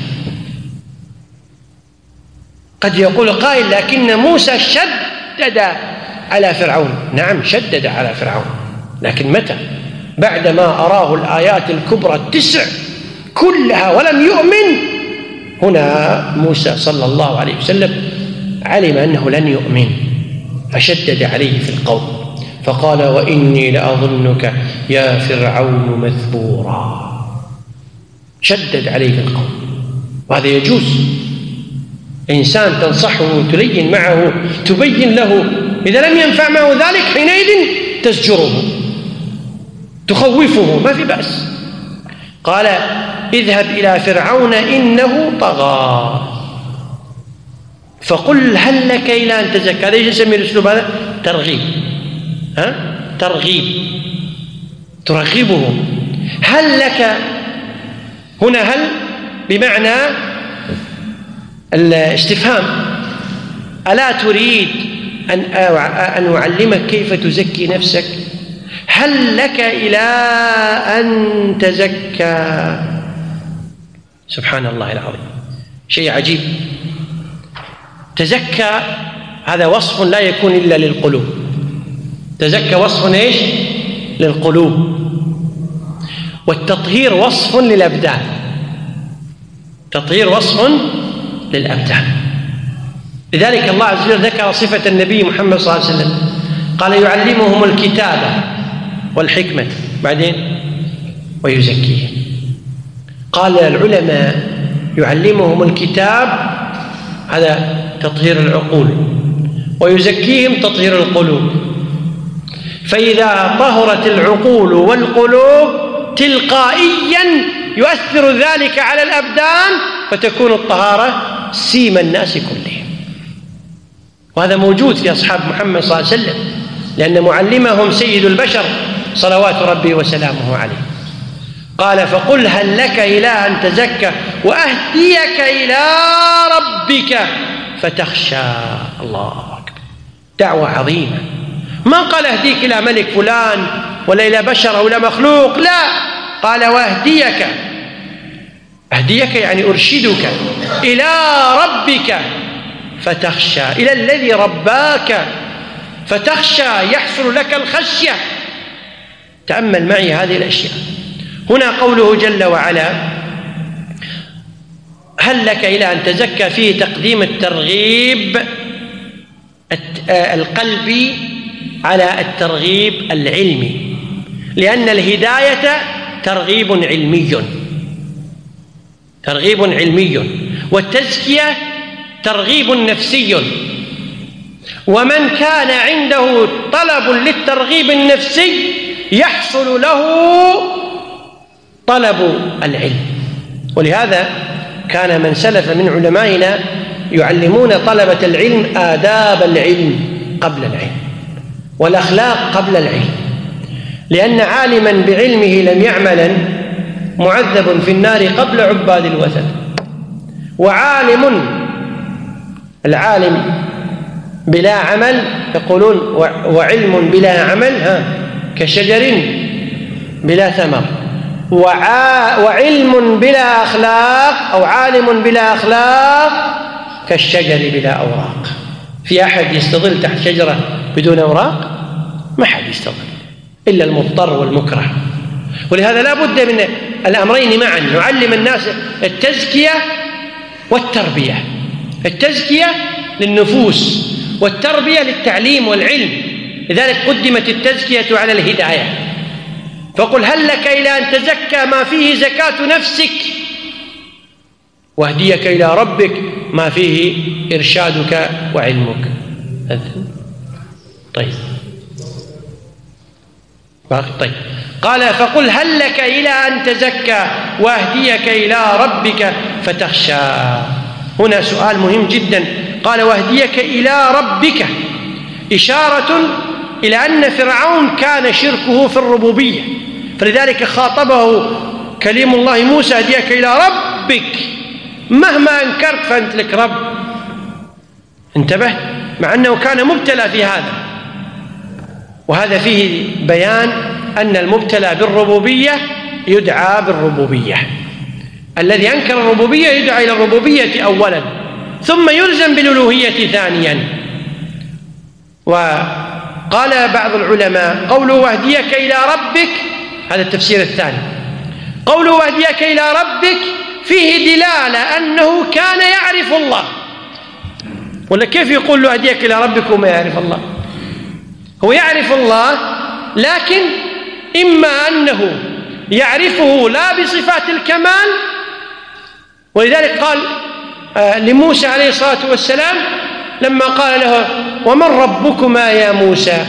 قد يقول قائل لكن موسى شدد على فرعون. نعم شدد على فرعون، لكن متى؟ بعدما أراه الآيات الكبرى التسع كلها ولم يؤمن، هنا موسى صلى الله عليه وسلم علم أنه لن يؤمن فشدد عليه في القول فقال وإني لأظنك يا فرعون مثبورا، شدد عليه في القول. وهذا يجوز، إنسان تنصحه وتلين معه تبين له، إذا لم ينفع معه ذلك حينئذ تزجره تخوفه، ما في بأس. قال اذهب إلى فرعون إنه طغى فقل هل لك إلى أن تزكى. هذا يسمي الأسلوب هذا ترغيب، ها؟ ترغيب، ترغبه. هل لك هنا هل بمعنى الاستفهام، ألا تريد أن أن أعلمك كيف تزكي نفسك؟ هل لك إلى أن تزكى؟ سبحان الله العظيم، شيء عجيب. تزكى هذا وصف لا يكون إلا للقلوب، تزكى وصف إيش؟ للقلوب، والتطهير وصف للأبدان، تطهير وصف للأبدان. لذلك الله عز وجل ذكر صفة النبي محمد صلى الله عليه وسلم، قال يعلمهم الكتابة والحكمة، بعدين ويزكيهم. قال العلماء يعلمهم الكتاب هذا تطهير العقول، ويزكيهم تطهير القلوب. فإذا طهرت العقول والقلوب تلقائيا يؤثر ذلك على الأبدان، فتكون الطهارة سيم الناس كلهم. وهذا موجود في أصحاب محمد صلى الله عليه وسلم، لأن معلمهم سيد البشر صلوات ربي وسلامه عليه. قال فقل هل لك إلى أن تزكى وأهديك إلى ربك فتخشى. الله أكبر، دعوة عظيمة. ما قال أهديك إلى ملك فلان ولا إلى بشر أو إلى مخلوق، لا، قال وأهديك، أهديك يعني أرشدك إلى ربك فتخشى، إلى الذي رباك فتخشى، يحصل لك الخشية. تأمل معي هذه الأشياء. هنا قوله جل وعلا هل لك إلى أن تزكى فيه تقديم الترغيب القلبي على الترغيب العلمي، لأن الهداية ترغيب علمي، ترغيب علمي، والتزكية ترغيب نفسي. ومن كان عنده طلب للترغيب النفسي يحصل له طلب العلم. ولهذا كان من سلف من علمائنا يعلمون طلبة العلم آداب العلم قبل العلم، والأخلاق قبل العلم، لأن عالما بعلمه لم يعملا معذب في النار قبل عباد الوثن. وعالم العالم بلا عمل يقولون وعلم بلا عمل ها كشجر بلا ثمر، وعلم بلا أخلاق أو عالم بلا أخلاق كالشجر بلا أوراق. في أحد يستظل تحت شجرة بدون أوراق؟ ما حد يستظل إلا المضطر والمكره. ولهذا لا بد من الأمرين معا، نعلم الناس التزكية والتربية، التزكية للنفوس والتربية للتعليم والعلم. لذلك قدمت التزكية على الهداية. فقل هل لك إلى أن تزكى ما فيه زكاة نفسك، واهديك إلى ربك ما فيه إرشادك وعلمك. طيب طيب قال فقل هل لك إلى أن تزكى واهديك إلى ربك فتخشى. هنا سؤال مهم جدا، قال واهديك إلى ربك، إشارة إلى أن فرعون كان شركه في الربوبية، فلذلك خاطبه كليم الله موسى اهديك إلى ربك، مهما أنكرت فأنت لك رب. انتبه، مع أنه كان مبتلى في هذا. وهذا فيه بيان أن المبتلى بالربوبية يدعى بالربوبية، الذي أنكر الربوبية يدعى إلى الربوبية أولا ثم يلزم بالألوهية ثانيا. وقال بعض العلماء قوله واهديك إلى ربك هذا التفسير الثاني، قوله واهديك إلى ربك فيه دلالة أنه كان يعرف الله، ولا كيف يقول له أهديك إلى ربك وما يعرف الله؟ هو يعرف الله، لكن إما أنه يعرفه لا بصفات الكمال، ولذلك قال لموسى عليه الصلاة والسلام لما قال له ومن ربكما يا موسى،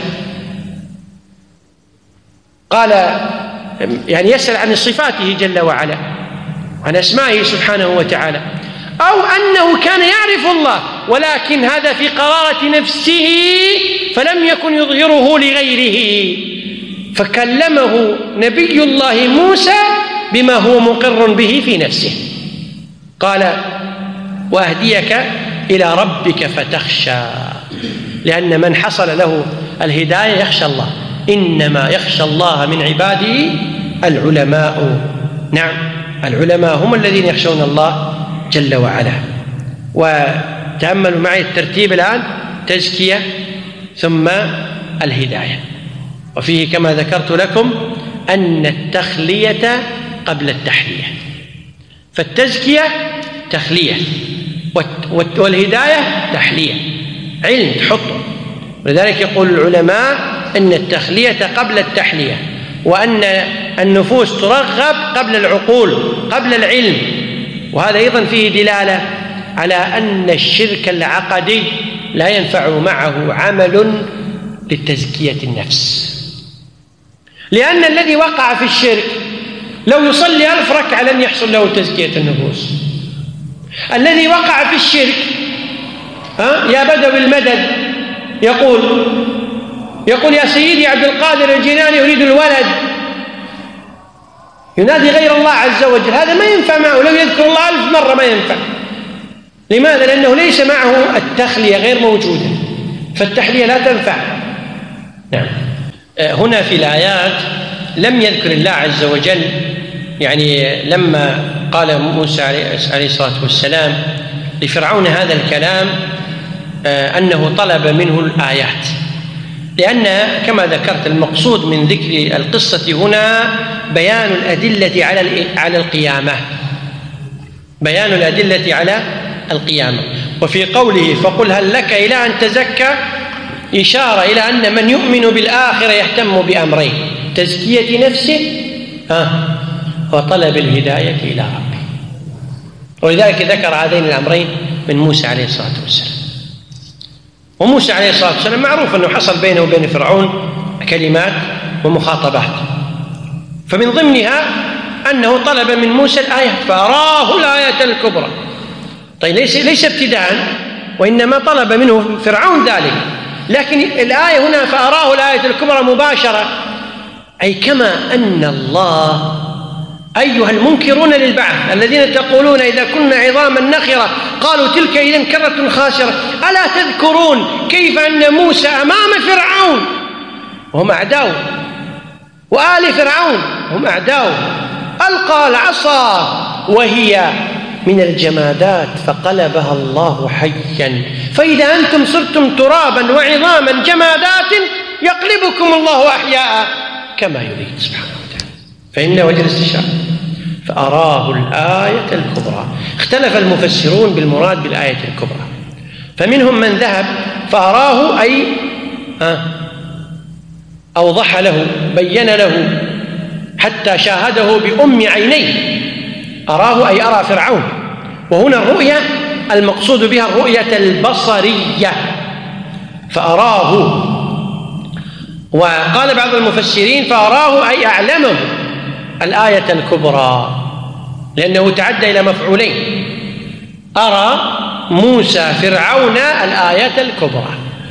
قال يعني يسأل عن صفاته جل وعلا، عن أسمائه سبحانه وتعالى، أو أنه كان يعرف الله ولكن هذا في قرارة نفسه فلم يكن يظهره لغيره، فكلمه نبي الله موسى بما هو مقر به في نفسه. قال وأهديك إلى ربك فتخشى، لأن من حصل له الهداية يخشى الله، إنما يخشى الله من عباده العلماء. نعم، العلماء هم الذين يخشون الله جل وعلا. وتأملوا معي الترتيب الآن: تزكية ثم الهداية. وفيه كما ذكرت لكم أن التخلية قبل التحلية، فالتزكية تخلية والهداية تحلية، علم تحطه. ولذلك يقول العلماء أن التخلية قبل التحلية، وأن النفوس ترغب قبل العقول قبل العلم. وهذا أيضا فيه دلالة على أن الشرك العقدي لا ينفع معه عمل لتزكية النفس، لأن الذي وقع في الشرك لو يصلي ألف ركعة لن يحصل له تزكية النفوس. الذي وقع في الشرك ها يا بدوي المدد يقول يقول يا سيدي عبد القادر الجيلاني يريد الولد، ينادي غير الله عز وجل، هذا ما ينفع معه، لو يذكر الله ألف مرة ما ينفع. لماذا؟ لأنه ليس معه التخلية، غير موجودة، فالتحلية لا تنفع. نعم. هنا في الآيات لم يذكر الله عز وجل، يعني لما قال موسى عليه الصلاة والسلام لفرعون هذا الكلام أنه طلب منه الآيات، لأن كما ذكرت المقصود من ذكر القصة هنا بيان الأدلة على على القيامة، بيان الأدلة على القيامة. وفي قوله فقل هل لك إلى أن تزكى إشارة إلى أن من يؤمن بالآخرة يهتم بأمرين: تزكية نفسه وطلب الهداية إلى ربه. ولذلك ذكر هذين الأمرين من موسى عليه الصلاة والسلام. وموسى عليه الصلاة والسلام معروف أنه حصل بينه وبين فرعون كلمات ومخاطبات، فمن ضمنها أنه طلب من موسى الآية فأراه الآية الكبرى. طيب ليس, ليس ابتداء، وإنما طلب منه فرعون ذلك، لكن الآية هنا فأراه الآية الكبرى مباشرة، أي كما أن الله أيها المنكرون للبعث الذين تقولون إذا كنا عظاما نخرة قالوا تلك إذن كرة خاسرة، ألا تذكرون كيف أن موسى أمام فرعون وهم أعداؤه وآل فرعون هم أعداؤه ألقى العصا وهي من الجمادات فقلبها الله حيا، فإذا أنتم صرتم ترابا وعظاما جمادات يقلبكم الله أحياء كما يريد سبحانه وتعالى. فإن وجه الاستشهاد فأراه الآية الكبرى. اختلف المفسرون بالمراد بالآية الكبرى، فمنهم من ذهب فأراه أي أوضح له بين له حتى شاهده بأم عينيه، أراه أي أرى فرعون. وهنا الرؤية المقصود بها الرؤية البصرية فأراه. وقال بعض المفسرين فأراه أي أعلمه الآية الكبرى، لأنه تعدى إلى مفعولين: أرى موسى فرعون الآية الكبرى.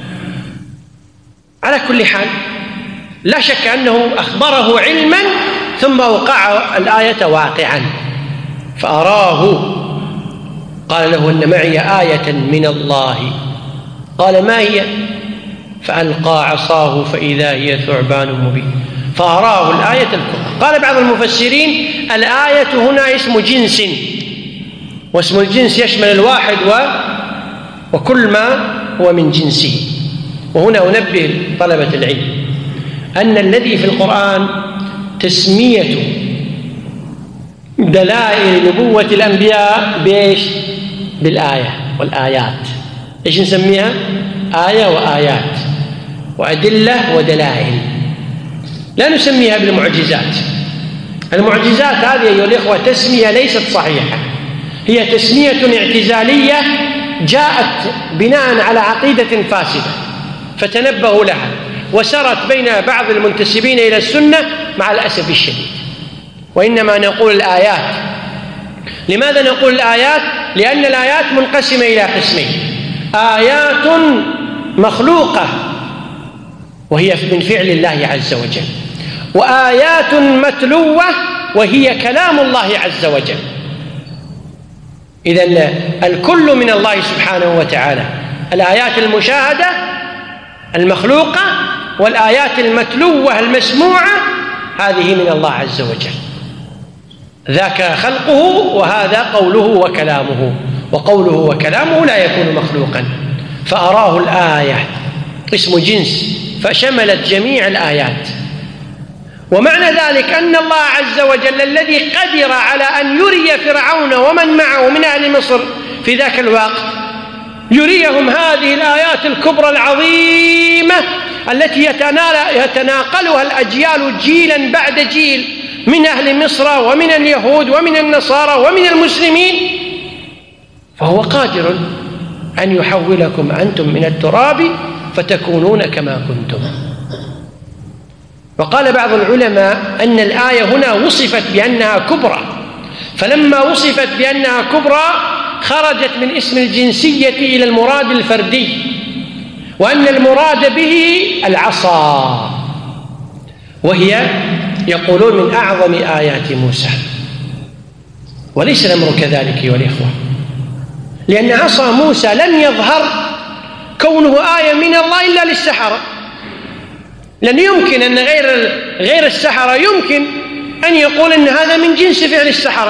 على كل حال لا شك أنه أخبره علما ثم وقع الآية واقعا. فأراه قال له إن معي آية من الله، قال ما هي؟ فألقى عصاه فإذا هي ثعبان مبين. فأراه الآية الكبرى. قال بعض المفسرين الآية هنا اسم جنس، واسم الجنس يشمل الواحد و... وكل ما هو من جنسه. وهنا أنبه طلبة العلم أن الذي في القرآن تسمية دلائل نبوة الأنبياء بإيش؟ بالآية والآيات. إيش نسميها؟ آية وآيات وأدلة ودلائل، لا نسميها بالمعجزات. المعجزات هذه أيها الإخوة تسمية ليست صحيحة، هي تسمية اعتزالية جاءت بناء على عقيدة فاسدة فتنبهوا لها، وسرت بين بعض المنتسبين إلى السنة مع الأسف الشديد. وإنما نقول الآيات. لماذا نقول الآيات؟ لأن الآيات منقسمة إلى قسمين: آيات مخلوقة وهي من فعل الله عز وجل، وآيات متلوة وهي كلام الله عز وجل. إذن الكل من الله سبحانه وتعالى، الآيات المشاهدة المخلوقة والآيات المتلوة المسموعة هذه من الله عز وجل، ذاك خلقه وهذا قوله وكلامه، وقوله وكلامه لا يكون مخلوقا. فأراه الآية اسم جنس فشملت جميع الآيات. ومعنى ذلك أن الله عز وجل الذي قدر على أن يري فرعون ومن معه من أهل مصر في ذاك الوقت، يريهم هذه الآيات الكبرى العظيمة التي يتناقلها الأجيال جيلا بعد جيل من أهل مصر ومن اليهود ومن النصارى ومن المسلمين، فهو قادر أن يحولكم أنتم من التراب فتكونون كما كنتم. وقال بعض العلماء أن الآية هنا وصفت بأنها كبرى، فلما وصفت بأنها كبرى خرجت من اسم الجنسية إلى المراد الفردي، وأن المراد به العصا، وهي يقولون من أعظم آيات موسى. وليس الأمر كذلك أيها الإخوة، لأن عصا موسى لم يظهر كونه آية من الله إلا للسحرة، لأن يمكن أن غير غير السحرة يمكن أن يقول أن هذا من جنس فعل السحرة،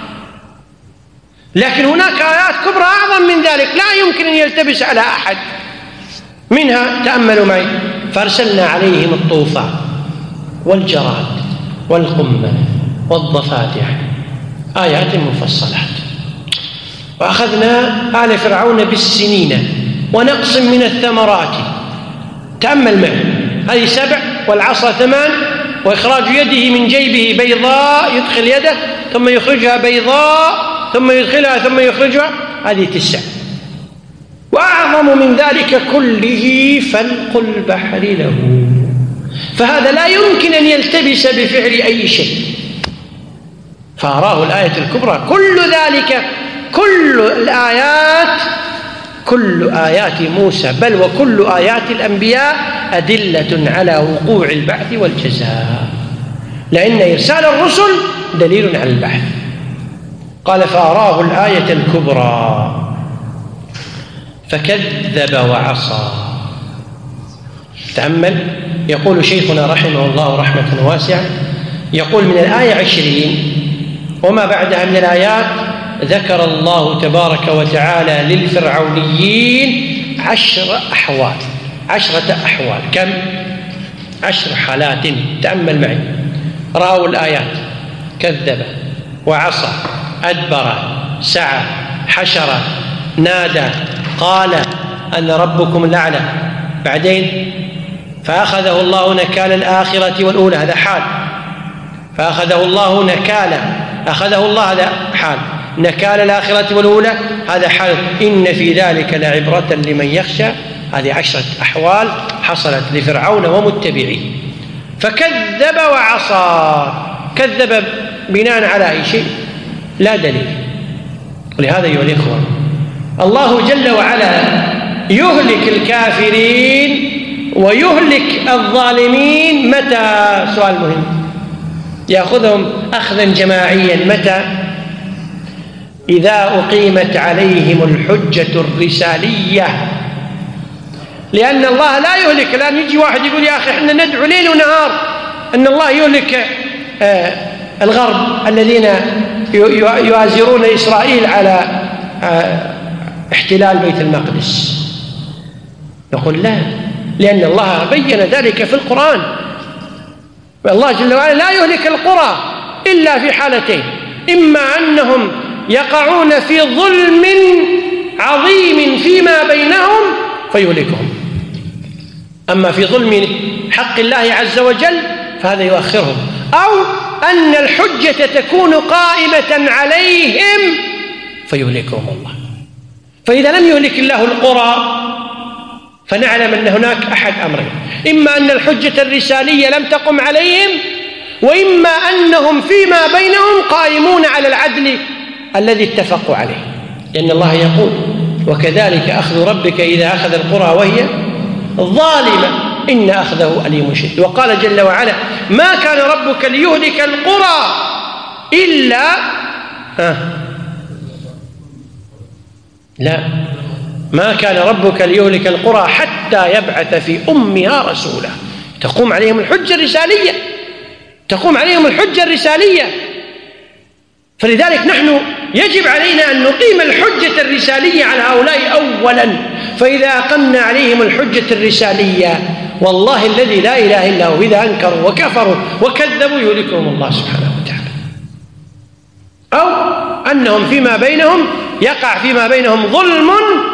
لكن هناك آيات كبرى أعظم من ذلك لا يمكن أن يلتبس على أحد. منها تأملوا معي: فأرسلنا عليهم الطوفان والجراد والقمل والضفادع آيات مفصلات، وأخذنا آل فرعون بالسنين ونقص من الثمرات. تأمل معي، هذه سبع والعصا ثمان، وإخراج يده من جيبه بيضاء، يدخل يده ثم يخرجها بيضاء ثم يدخلها ثم يخرجها، هذه تسع. وأعظم من ذلك كله فلق البحر له، فهذا لا يمكن أن يلتبس بفعل أي شيء. فأراه الآية الكبرى. كل ذلك كل الآيات كل آيات موسى بل وكل آيات الأنبياء أدلة على وقوع البعث والجزاء، لأن إرسال الرسل دليل على البعث. قال: فأراه الآية الكبرى فكذب وعصى. تأمل، يقول شيخنا رحمه الله رحمة واسعة، يقول: من الآية عشرين وما بعدها من الآيات ذكر الله تبارك وتعالى للفرعونيين عشر أحوال عشرة أحوال. كم؟ عشر حالات. تأمل معي: رأوا الآيات، كذب وعصى، أدبر، سعى، حشر، نادى، قال أن ربكم الأعلى. بعدين فأخذه الله نكال الآخرة والأولى، هذا حال. فأخذه الله نكال أخذه الله هذا حال، نكال الآخرة والأولى هذا حال. إن في ذلك لعبرة لمن يخشى. هذه عشرة أحوال حصلت لفرعون ومتبعيه. فكذب وعصى. كذب بناء على أي شيء؟ لا دليل. ولهذا أيها الإخوة الله جل وعلا يهلك الكافرين ويهلك الظالمين متى؟ سؤال مهم. يأخذهم أخذا جماعيا متى؟ إذا أقيمت عليهم الحجة الرسالية. لأن الله لا يهلك. الآن يجي واحد يقول: يا أخي إحنا ندعو ليل ونهار أن الله يهلك آه الغرب الذين يؤازرون إسرائيل على آه احتلال بيت المقدس. نقول: لا، لأن الله بين ذلك في القرآن. والله جل وعلا لا يهلك القرى إلا في حالتين: إما أنهم يقعون في ظلم عظيم فيما بينهم فيهلكهم، أما في ظلم حق الله عز وجل فهذا يؤخرهم، أو أن الحجة تكون قائمة عليهم فيهلكهم الله. فإذا لم يهلك الله القرى فنعلم أن هناك أحد أمرين: إما أن الحجة الرسالية لم تقم عليهم، وإما أنهم فيما بينهم قائمون على العدل الذي اتفقوا عليه، لأن الله يقول: وكذلك أخذ ربك إذا أخذ القرى وهي ظالمة إن أخذه أليم شديد. وقال جل وعلا: ما كان ربك ليهلك القرى إلا آه لا ما كان ربك ليهلك القرى حتى يبعث في أمها رسولا. تقوم عليهم الحجة الرسالية، تقوم عليهم الحجة الرسالية. فلذلك نحن يجب علينا أن نقيم الحجة الرسالية على هؤلاء أولا، فإذا أقمنا عليهم الحجة الرسالية والله الذي لا إله إلا هو إذا أنكروا وكفروا وكذبوا يهلكهم الله سبحانه وتعالى. أو أنهم فيما بينهم يقع فيما بينهم ظلم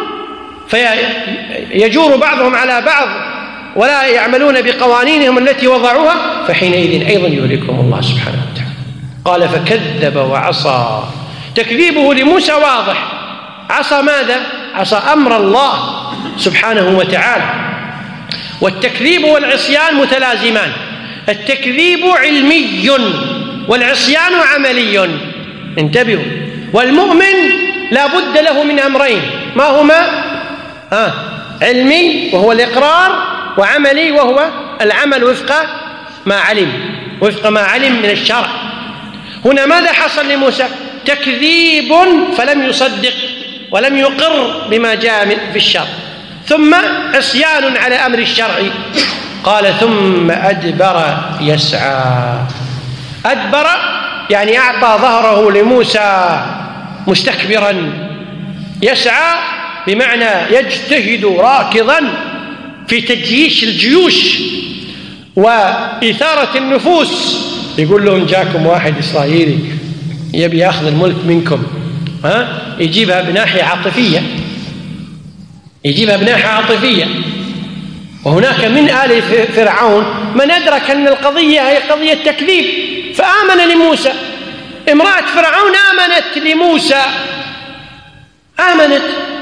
فيجور بعضهم على بعض ولا يعملون بقوانينهم التي وضعوها، فحينئذ أيضا يهلكهم الله سبحانه وتعالى. قال: فكذب وعصى. تكذيبه لموسى واضح. عصى ماذا؟ عصى أمر الله سبحانه وتعالى. والتكذيب والعصيان متلازمان. التكذيب علمي والعصيان عملي، انتبهوا. والمؤمن لا بد له من أمرين، ما هما؟ آه. علمي وهو الإقرار، وعملي وهو العمل وفق ما علم، وفق ما علم من الشرع. هنا ماذا حصل لموسى؟ تكذيب فلم يصدق ولم يقر بما جاء في الشرع، ثم عصيان على أمر الشرع. قال: ثم أدبر يسعى. أدبر يعني أعطى ظهره لموسى مستكبرا. يسعى بمعنى يجتهد راكضا في تجييش الجيوش وإثارة النفوس. يقول لهم: جاكم واحد إسرائيلي يبي يأخذ الملك منكم، ها؟ يجيبها بناحية عاطفية، يجيبها بناحية عاطفية. وهناك من آل فرعون من أدرك أن القضية هي قضية تكذيب فآمن لموسى. امرأة فرعون آمنت لموسى، آمنت،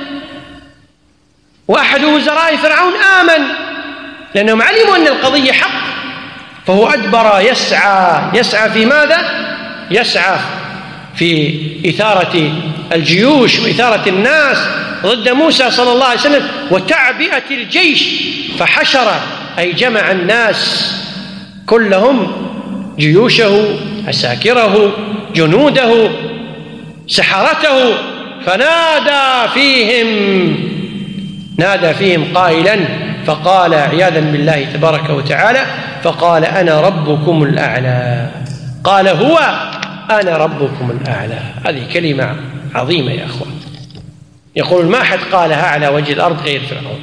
وأحد وزراء فرعون آمن، لأنهم علموا أن القضية حق. فهو أدبر يسعى. يسعى في ماذا؟ يسعى في إثارة الجيوش وإثارة الناس ضد موسى صلى الله عليه وسلم وتعبئة الجيش. فحشر أي جمع الناس كلهم، جيوشه، عساكره، جنوده، سحرته، فنادى فيهم نادى فيهم قائلا، فقال عياذا بالله تبارك وتعالى، فقال: أنا ربكم الأعلى. قال هو: أنا ربكم الأعلى. هذه كلمة عظيمة يا أخوان. يقول: ما حد قالها على وجه الأرض غير فرعون.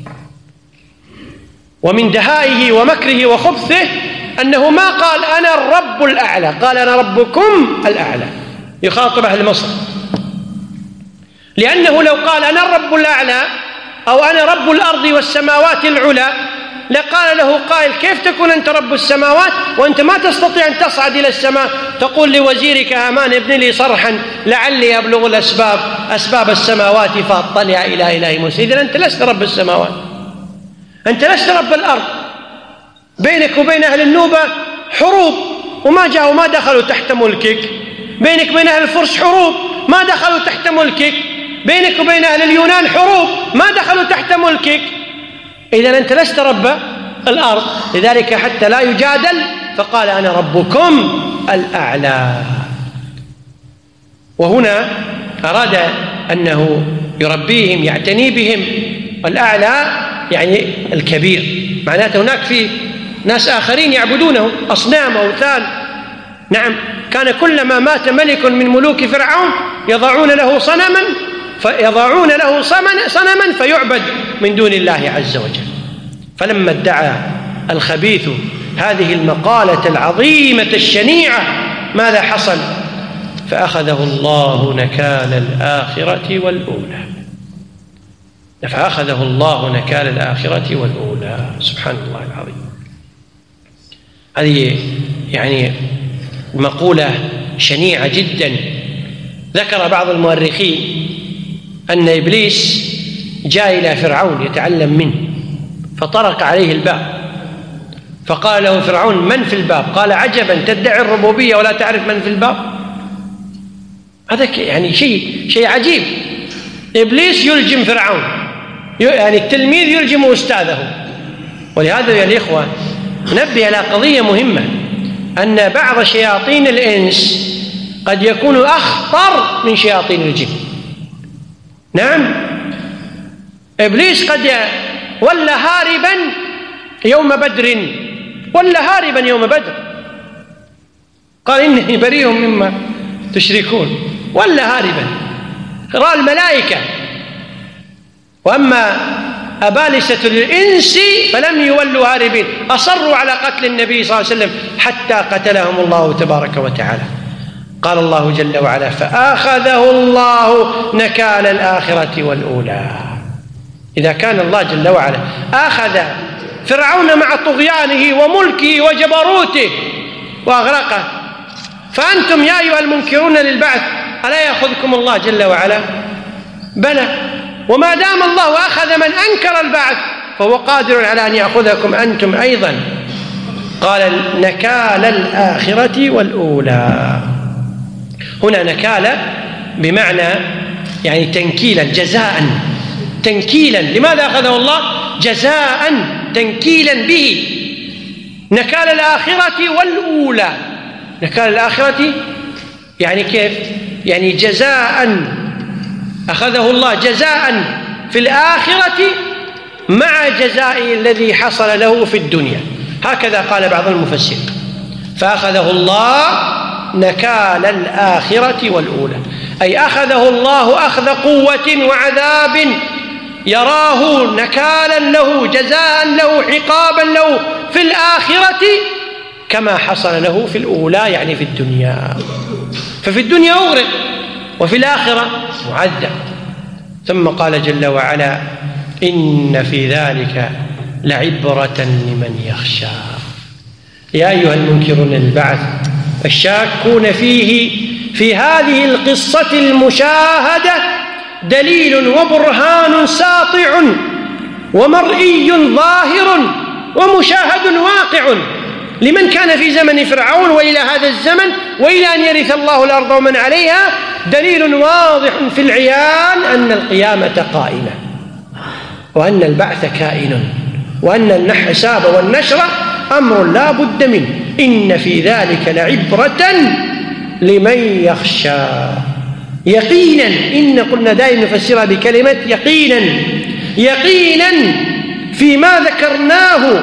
ومن دهائه ومكره وخبثه أنه ما قال أنا الرب الأعلى، قال أنا ربكم الأعلى، يخاطب أهل مصر. لأنه لو قال أنا الرب الأعلى أو أنا رب الأرض والسماوات العلى لقال له قائل: كيف تكون أنت رب السماوات وأنت ما تستطيع أن تصعد إلى السماء؟ تقول لوزيرك هامان: ابن لي صرحا لعلي أبلغ الأسباب أسباب السماوات فأطلع إلى إله موسى. إذن أنت لست رب السماوات، أنت لست رب الأرض. بينك وبين أهل النوبة حروب وما جاءوا ما دخلوا تحت ملكك. بينك وبين أهل الفرس حروب ما دخلوا تحت ملكك. بينك وبين أهل اليونان حروب ما دخلوا تحت ملكك. إذن أنت لست رب الأرض. لذلك حتى لا يجادل فقال: أنا ربكم الأعلى. وهنا أراد أنه يربيهم، يعتني بهم. الأعلى يعني الكبير، معناته هناك في ناس آخرين يعبدونه أصنام أوثان. نعم، كان كلما مات ملك من ملوك فرعون يضعون له صنما فيضعون له صنما فيعبد من دون الله عز وجل. فلما ادعى الخبيث هذه المقالة العظيمة الشنيعة ماذا حصل؟ فأخذه الله نكال الآخرة والأولى. فأخذه الله نكال الآخرة والأولى. سبحان الله العظيم. هذه يعني مقولة شنيعة جدا. ذكر بعض المؤرخين أن إبليس جاء إلى فرعون يتعلم منه، فطرق عليه الباب، فقال له فرعون: من في الباب؟ قال: عجبا، تدعي الربوبية ولا تعرف من في الباب؟ هذا يعني شيء شيء عجيب. إبليس يلجم فرعون، يعني التلميذ يلجم أستاذه. ولهذا يا الإخوة نبه على قضية مهمة، أن بعض شياطين الإنس قد يكون أخطر من شياطين الجن. نعم، إبليس قد ولى هاربا يوم بدر، ولى هاربا يوم بدر، قال: إنني بريء مما تشركون، ولى هاربا، رأى الملائكة. وأما أبالسة الإنس فلم يولوا هاربين، أصروا على قتل النبي صلى الله عليه وسلم حتى قتلهم الله تبارك وتعالى. قال الله جل وعلا: فأخذه الله نكال الآخرة والأولى. إذا كان الله جل وعلا أخذ فرعون مع طغيانه وملكه وجبروته وأغرقه، فأنتم يا أيها المنكرون للبعث ألا يأخذكم الله جل وعلا؟ بلى. وما دام الله أخذ من أنكر البعث فهو قادر على أن يأخذكم أنتم أيضا. قال: نكال الآخرة والأولى. هنا نكال بمعنى يعني تنكيلا، جزاء، تنكيلا. لماذا أخذه الله؟ جزاء، تنكيلا به. نكال الآخرة والأولى. نكال الآخرة يعني كيف؟ يعني جزاء، أخذه الله جزاء في الآخرة مع جزائه الذي حصل له في الدنيا. هكذا قال بعض المفسرين: فأخذه الله نكال الآخرة والأولى، أي أخذه الله أخذ قوة وعذاب يراه نكالا له، جزاء له، عقابا له في الآخرة كما حصل له في الأولى، يعني في الدنيا. ففي الدنيا أغرق وفي الآخرة معذب. ثم قال جل وعلا: إن في ذلك لعبرة لمن يخشى. يا أيها المنكرون للبعث الشاكون فيه في هذه القصة المشاهدة دليل وبرهان ساطع ومرئي ظاهر ومشاهد واقع لمن كان في زمن فرعون وإلى هذا الزمن وإلى أن يرث الله الأرض ومن عليها. دليل واضح في العيان أن القيامة قائمة، وأن البعث كائن، وأن الحساب والنشر أمر لا بد منه. إن في ذلك لعبرة لمن يخشى. يقينا، إن قلنا دائما نفسرها بكلمة يقينا، يقينا فيما ذكرناه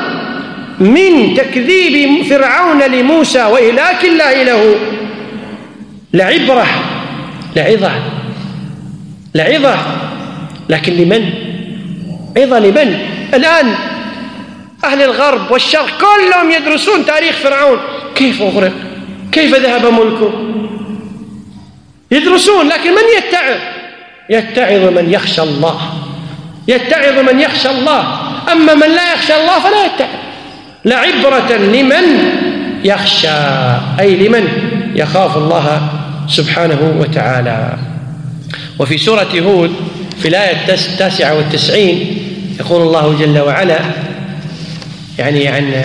من تكذيب فرعون لموسى وإهلاك الله له لعبرة، لعظة، لعظة. لكن لمن؟ عظة لمن؟ الآن أهل الغرب والشرق كلهم يدرسون تاريخ فرعون، كيف أغرق، كيف ذهب ملكه، يدرسون. لكن من يتعظ؟ يتعظ من يخشى الله، يتعظ من يخشى الله. أما من لا يخشى الله فلا يتعظ. لعبرة لمن يخشى، أي لمن يخاف الله سبحانه وتعالى. وفي سورة هود في الآية التاسعة والتسعين يقول الله جل وعلا يعني عن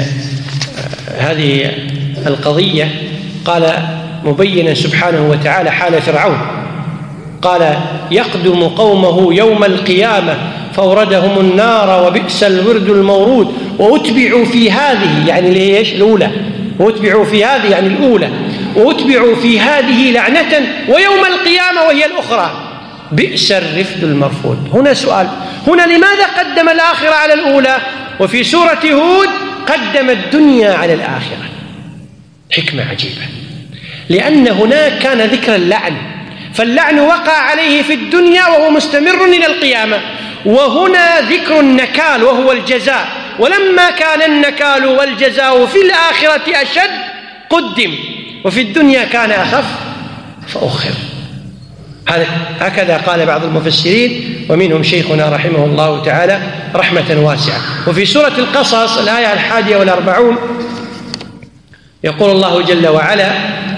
هذه القضية، قال مبينا سبحانه وتعالى حال فرعون، قال: يقدم قومه يوم القيامة فأوردهم النار وبئس الورد المورود وأتبعوا في هذه، يعني ليش الأولى، وأتبعوا في هذه يعني الأولى، وأتبعوا في هذه لعنة ويوم القيامة وهي الأخرى بئس الرفد المرفود. هنا سؤال، هنا لماذا قدم الآخرة على الأولى؟ وفي سورة هود قدم الدنيا على الآخرة. حكمة عجيبة، لأن هناك كان ذكر اللعن، فاللعن وقع عليه في الدنيا وهو مستمر إلى القيامة، وهنا ذكر النكال وهو الجزاء. ولما كان النكال والجزاء في الآخرة أشد قدم، وفي الدنيا كان أخف فأخر. هكذا قال بعض المفسرين، ومنهم شيخنا رحمه الله تعالى رحمة واسعة. وفي سورة القصص الآية الحادية والأربعون يقول الله جل وعلا: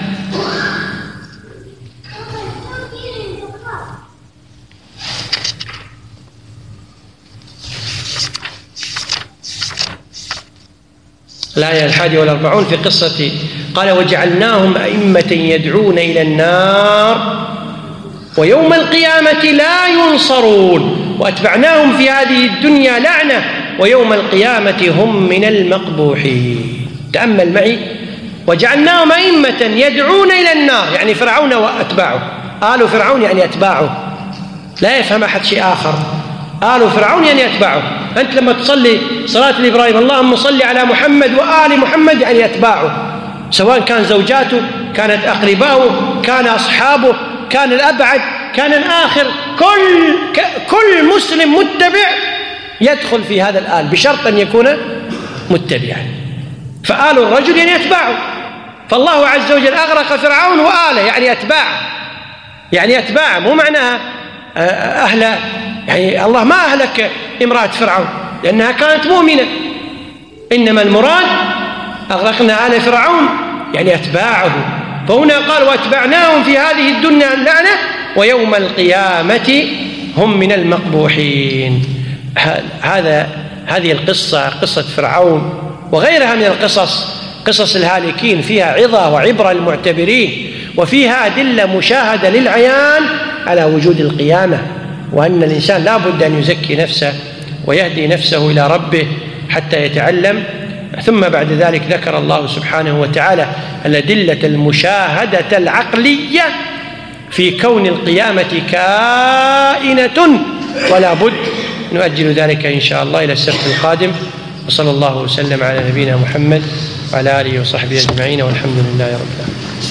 الآية الحادية والأربعون في قصة قال: وجعلناهم أئمة يدعون إلى النار ويوم القيامة لا ينصرون وأتبعناهم في هذه الدنيا لعنة ويوم القيامة هم من المقبوحين. تأمل معي: وجعلناهم أئمة يدعون إلى النار، يعني فرعون وأتباعه. آل فرعون يعني أتباعه، لا يفهم أحد شيء آخر. آل فرعون يعني أتباعه. أنت لما تصلي صلاة الإبراهيم اللهم صل على محمد وآل محمد يعني أتباعه، سواء كان زوجاته، كانت أقرباؤه، كان أصحابه، كان الأبعد، كان الآخر، كل كل مسلم متبع يدخل في هذا الآل بشرط أن يكون متبعا. فآل الرجل يعني أتباعه. فالله عز وجل أغرق فرعون وآله يعني أتباعه، يعني أتباعه، مو معناها أهل، يعني الله ما أهلك امرأة فرعون لأنها كانت مؤمنة، إنما المراد أغرقنا آل فرعون يعني أتباعه. فهنا قال: وأتبعناهم في هذه الدنيا اللعنة ويوم القيامة هم من المقبوحين. هذا هذه القصة، قصة فرعون وغيرها من القصص، قصص الهالكين، فيها عظة وعبرة للمعتبرين، وفيها أدلة مشاهدة للعيان على وجود القيامة، وأن الإنسان لا بد أن يزكي نفسه ويهدي نفسه إلى ربه حتى يتعلم. ثم بعد ذلك ذكر الله سبحانه وتعالى الأدلة المشاهدة العقلية في كون القيامة كائنة ولا بد. نؤجل ذلك إن شاء الله إلى السبت القادم. وصلى الله وسلم على نبينا محمد وعلى آله وصحبه أجمعين، والحمد لله رب العالمين.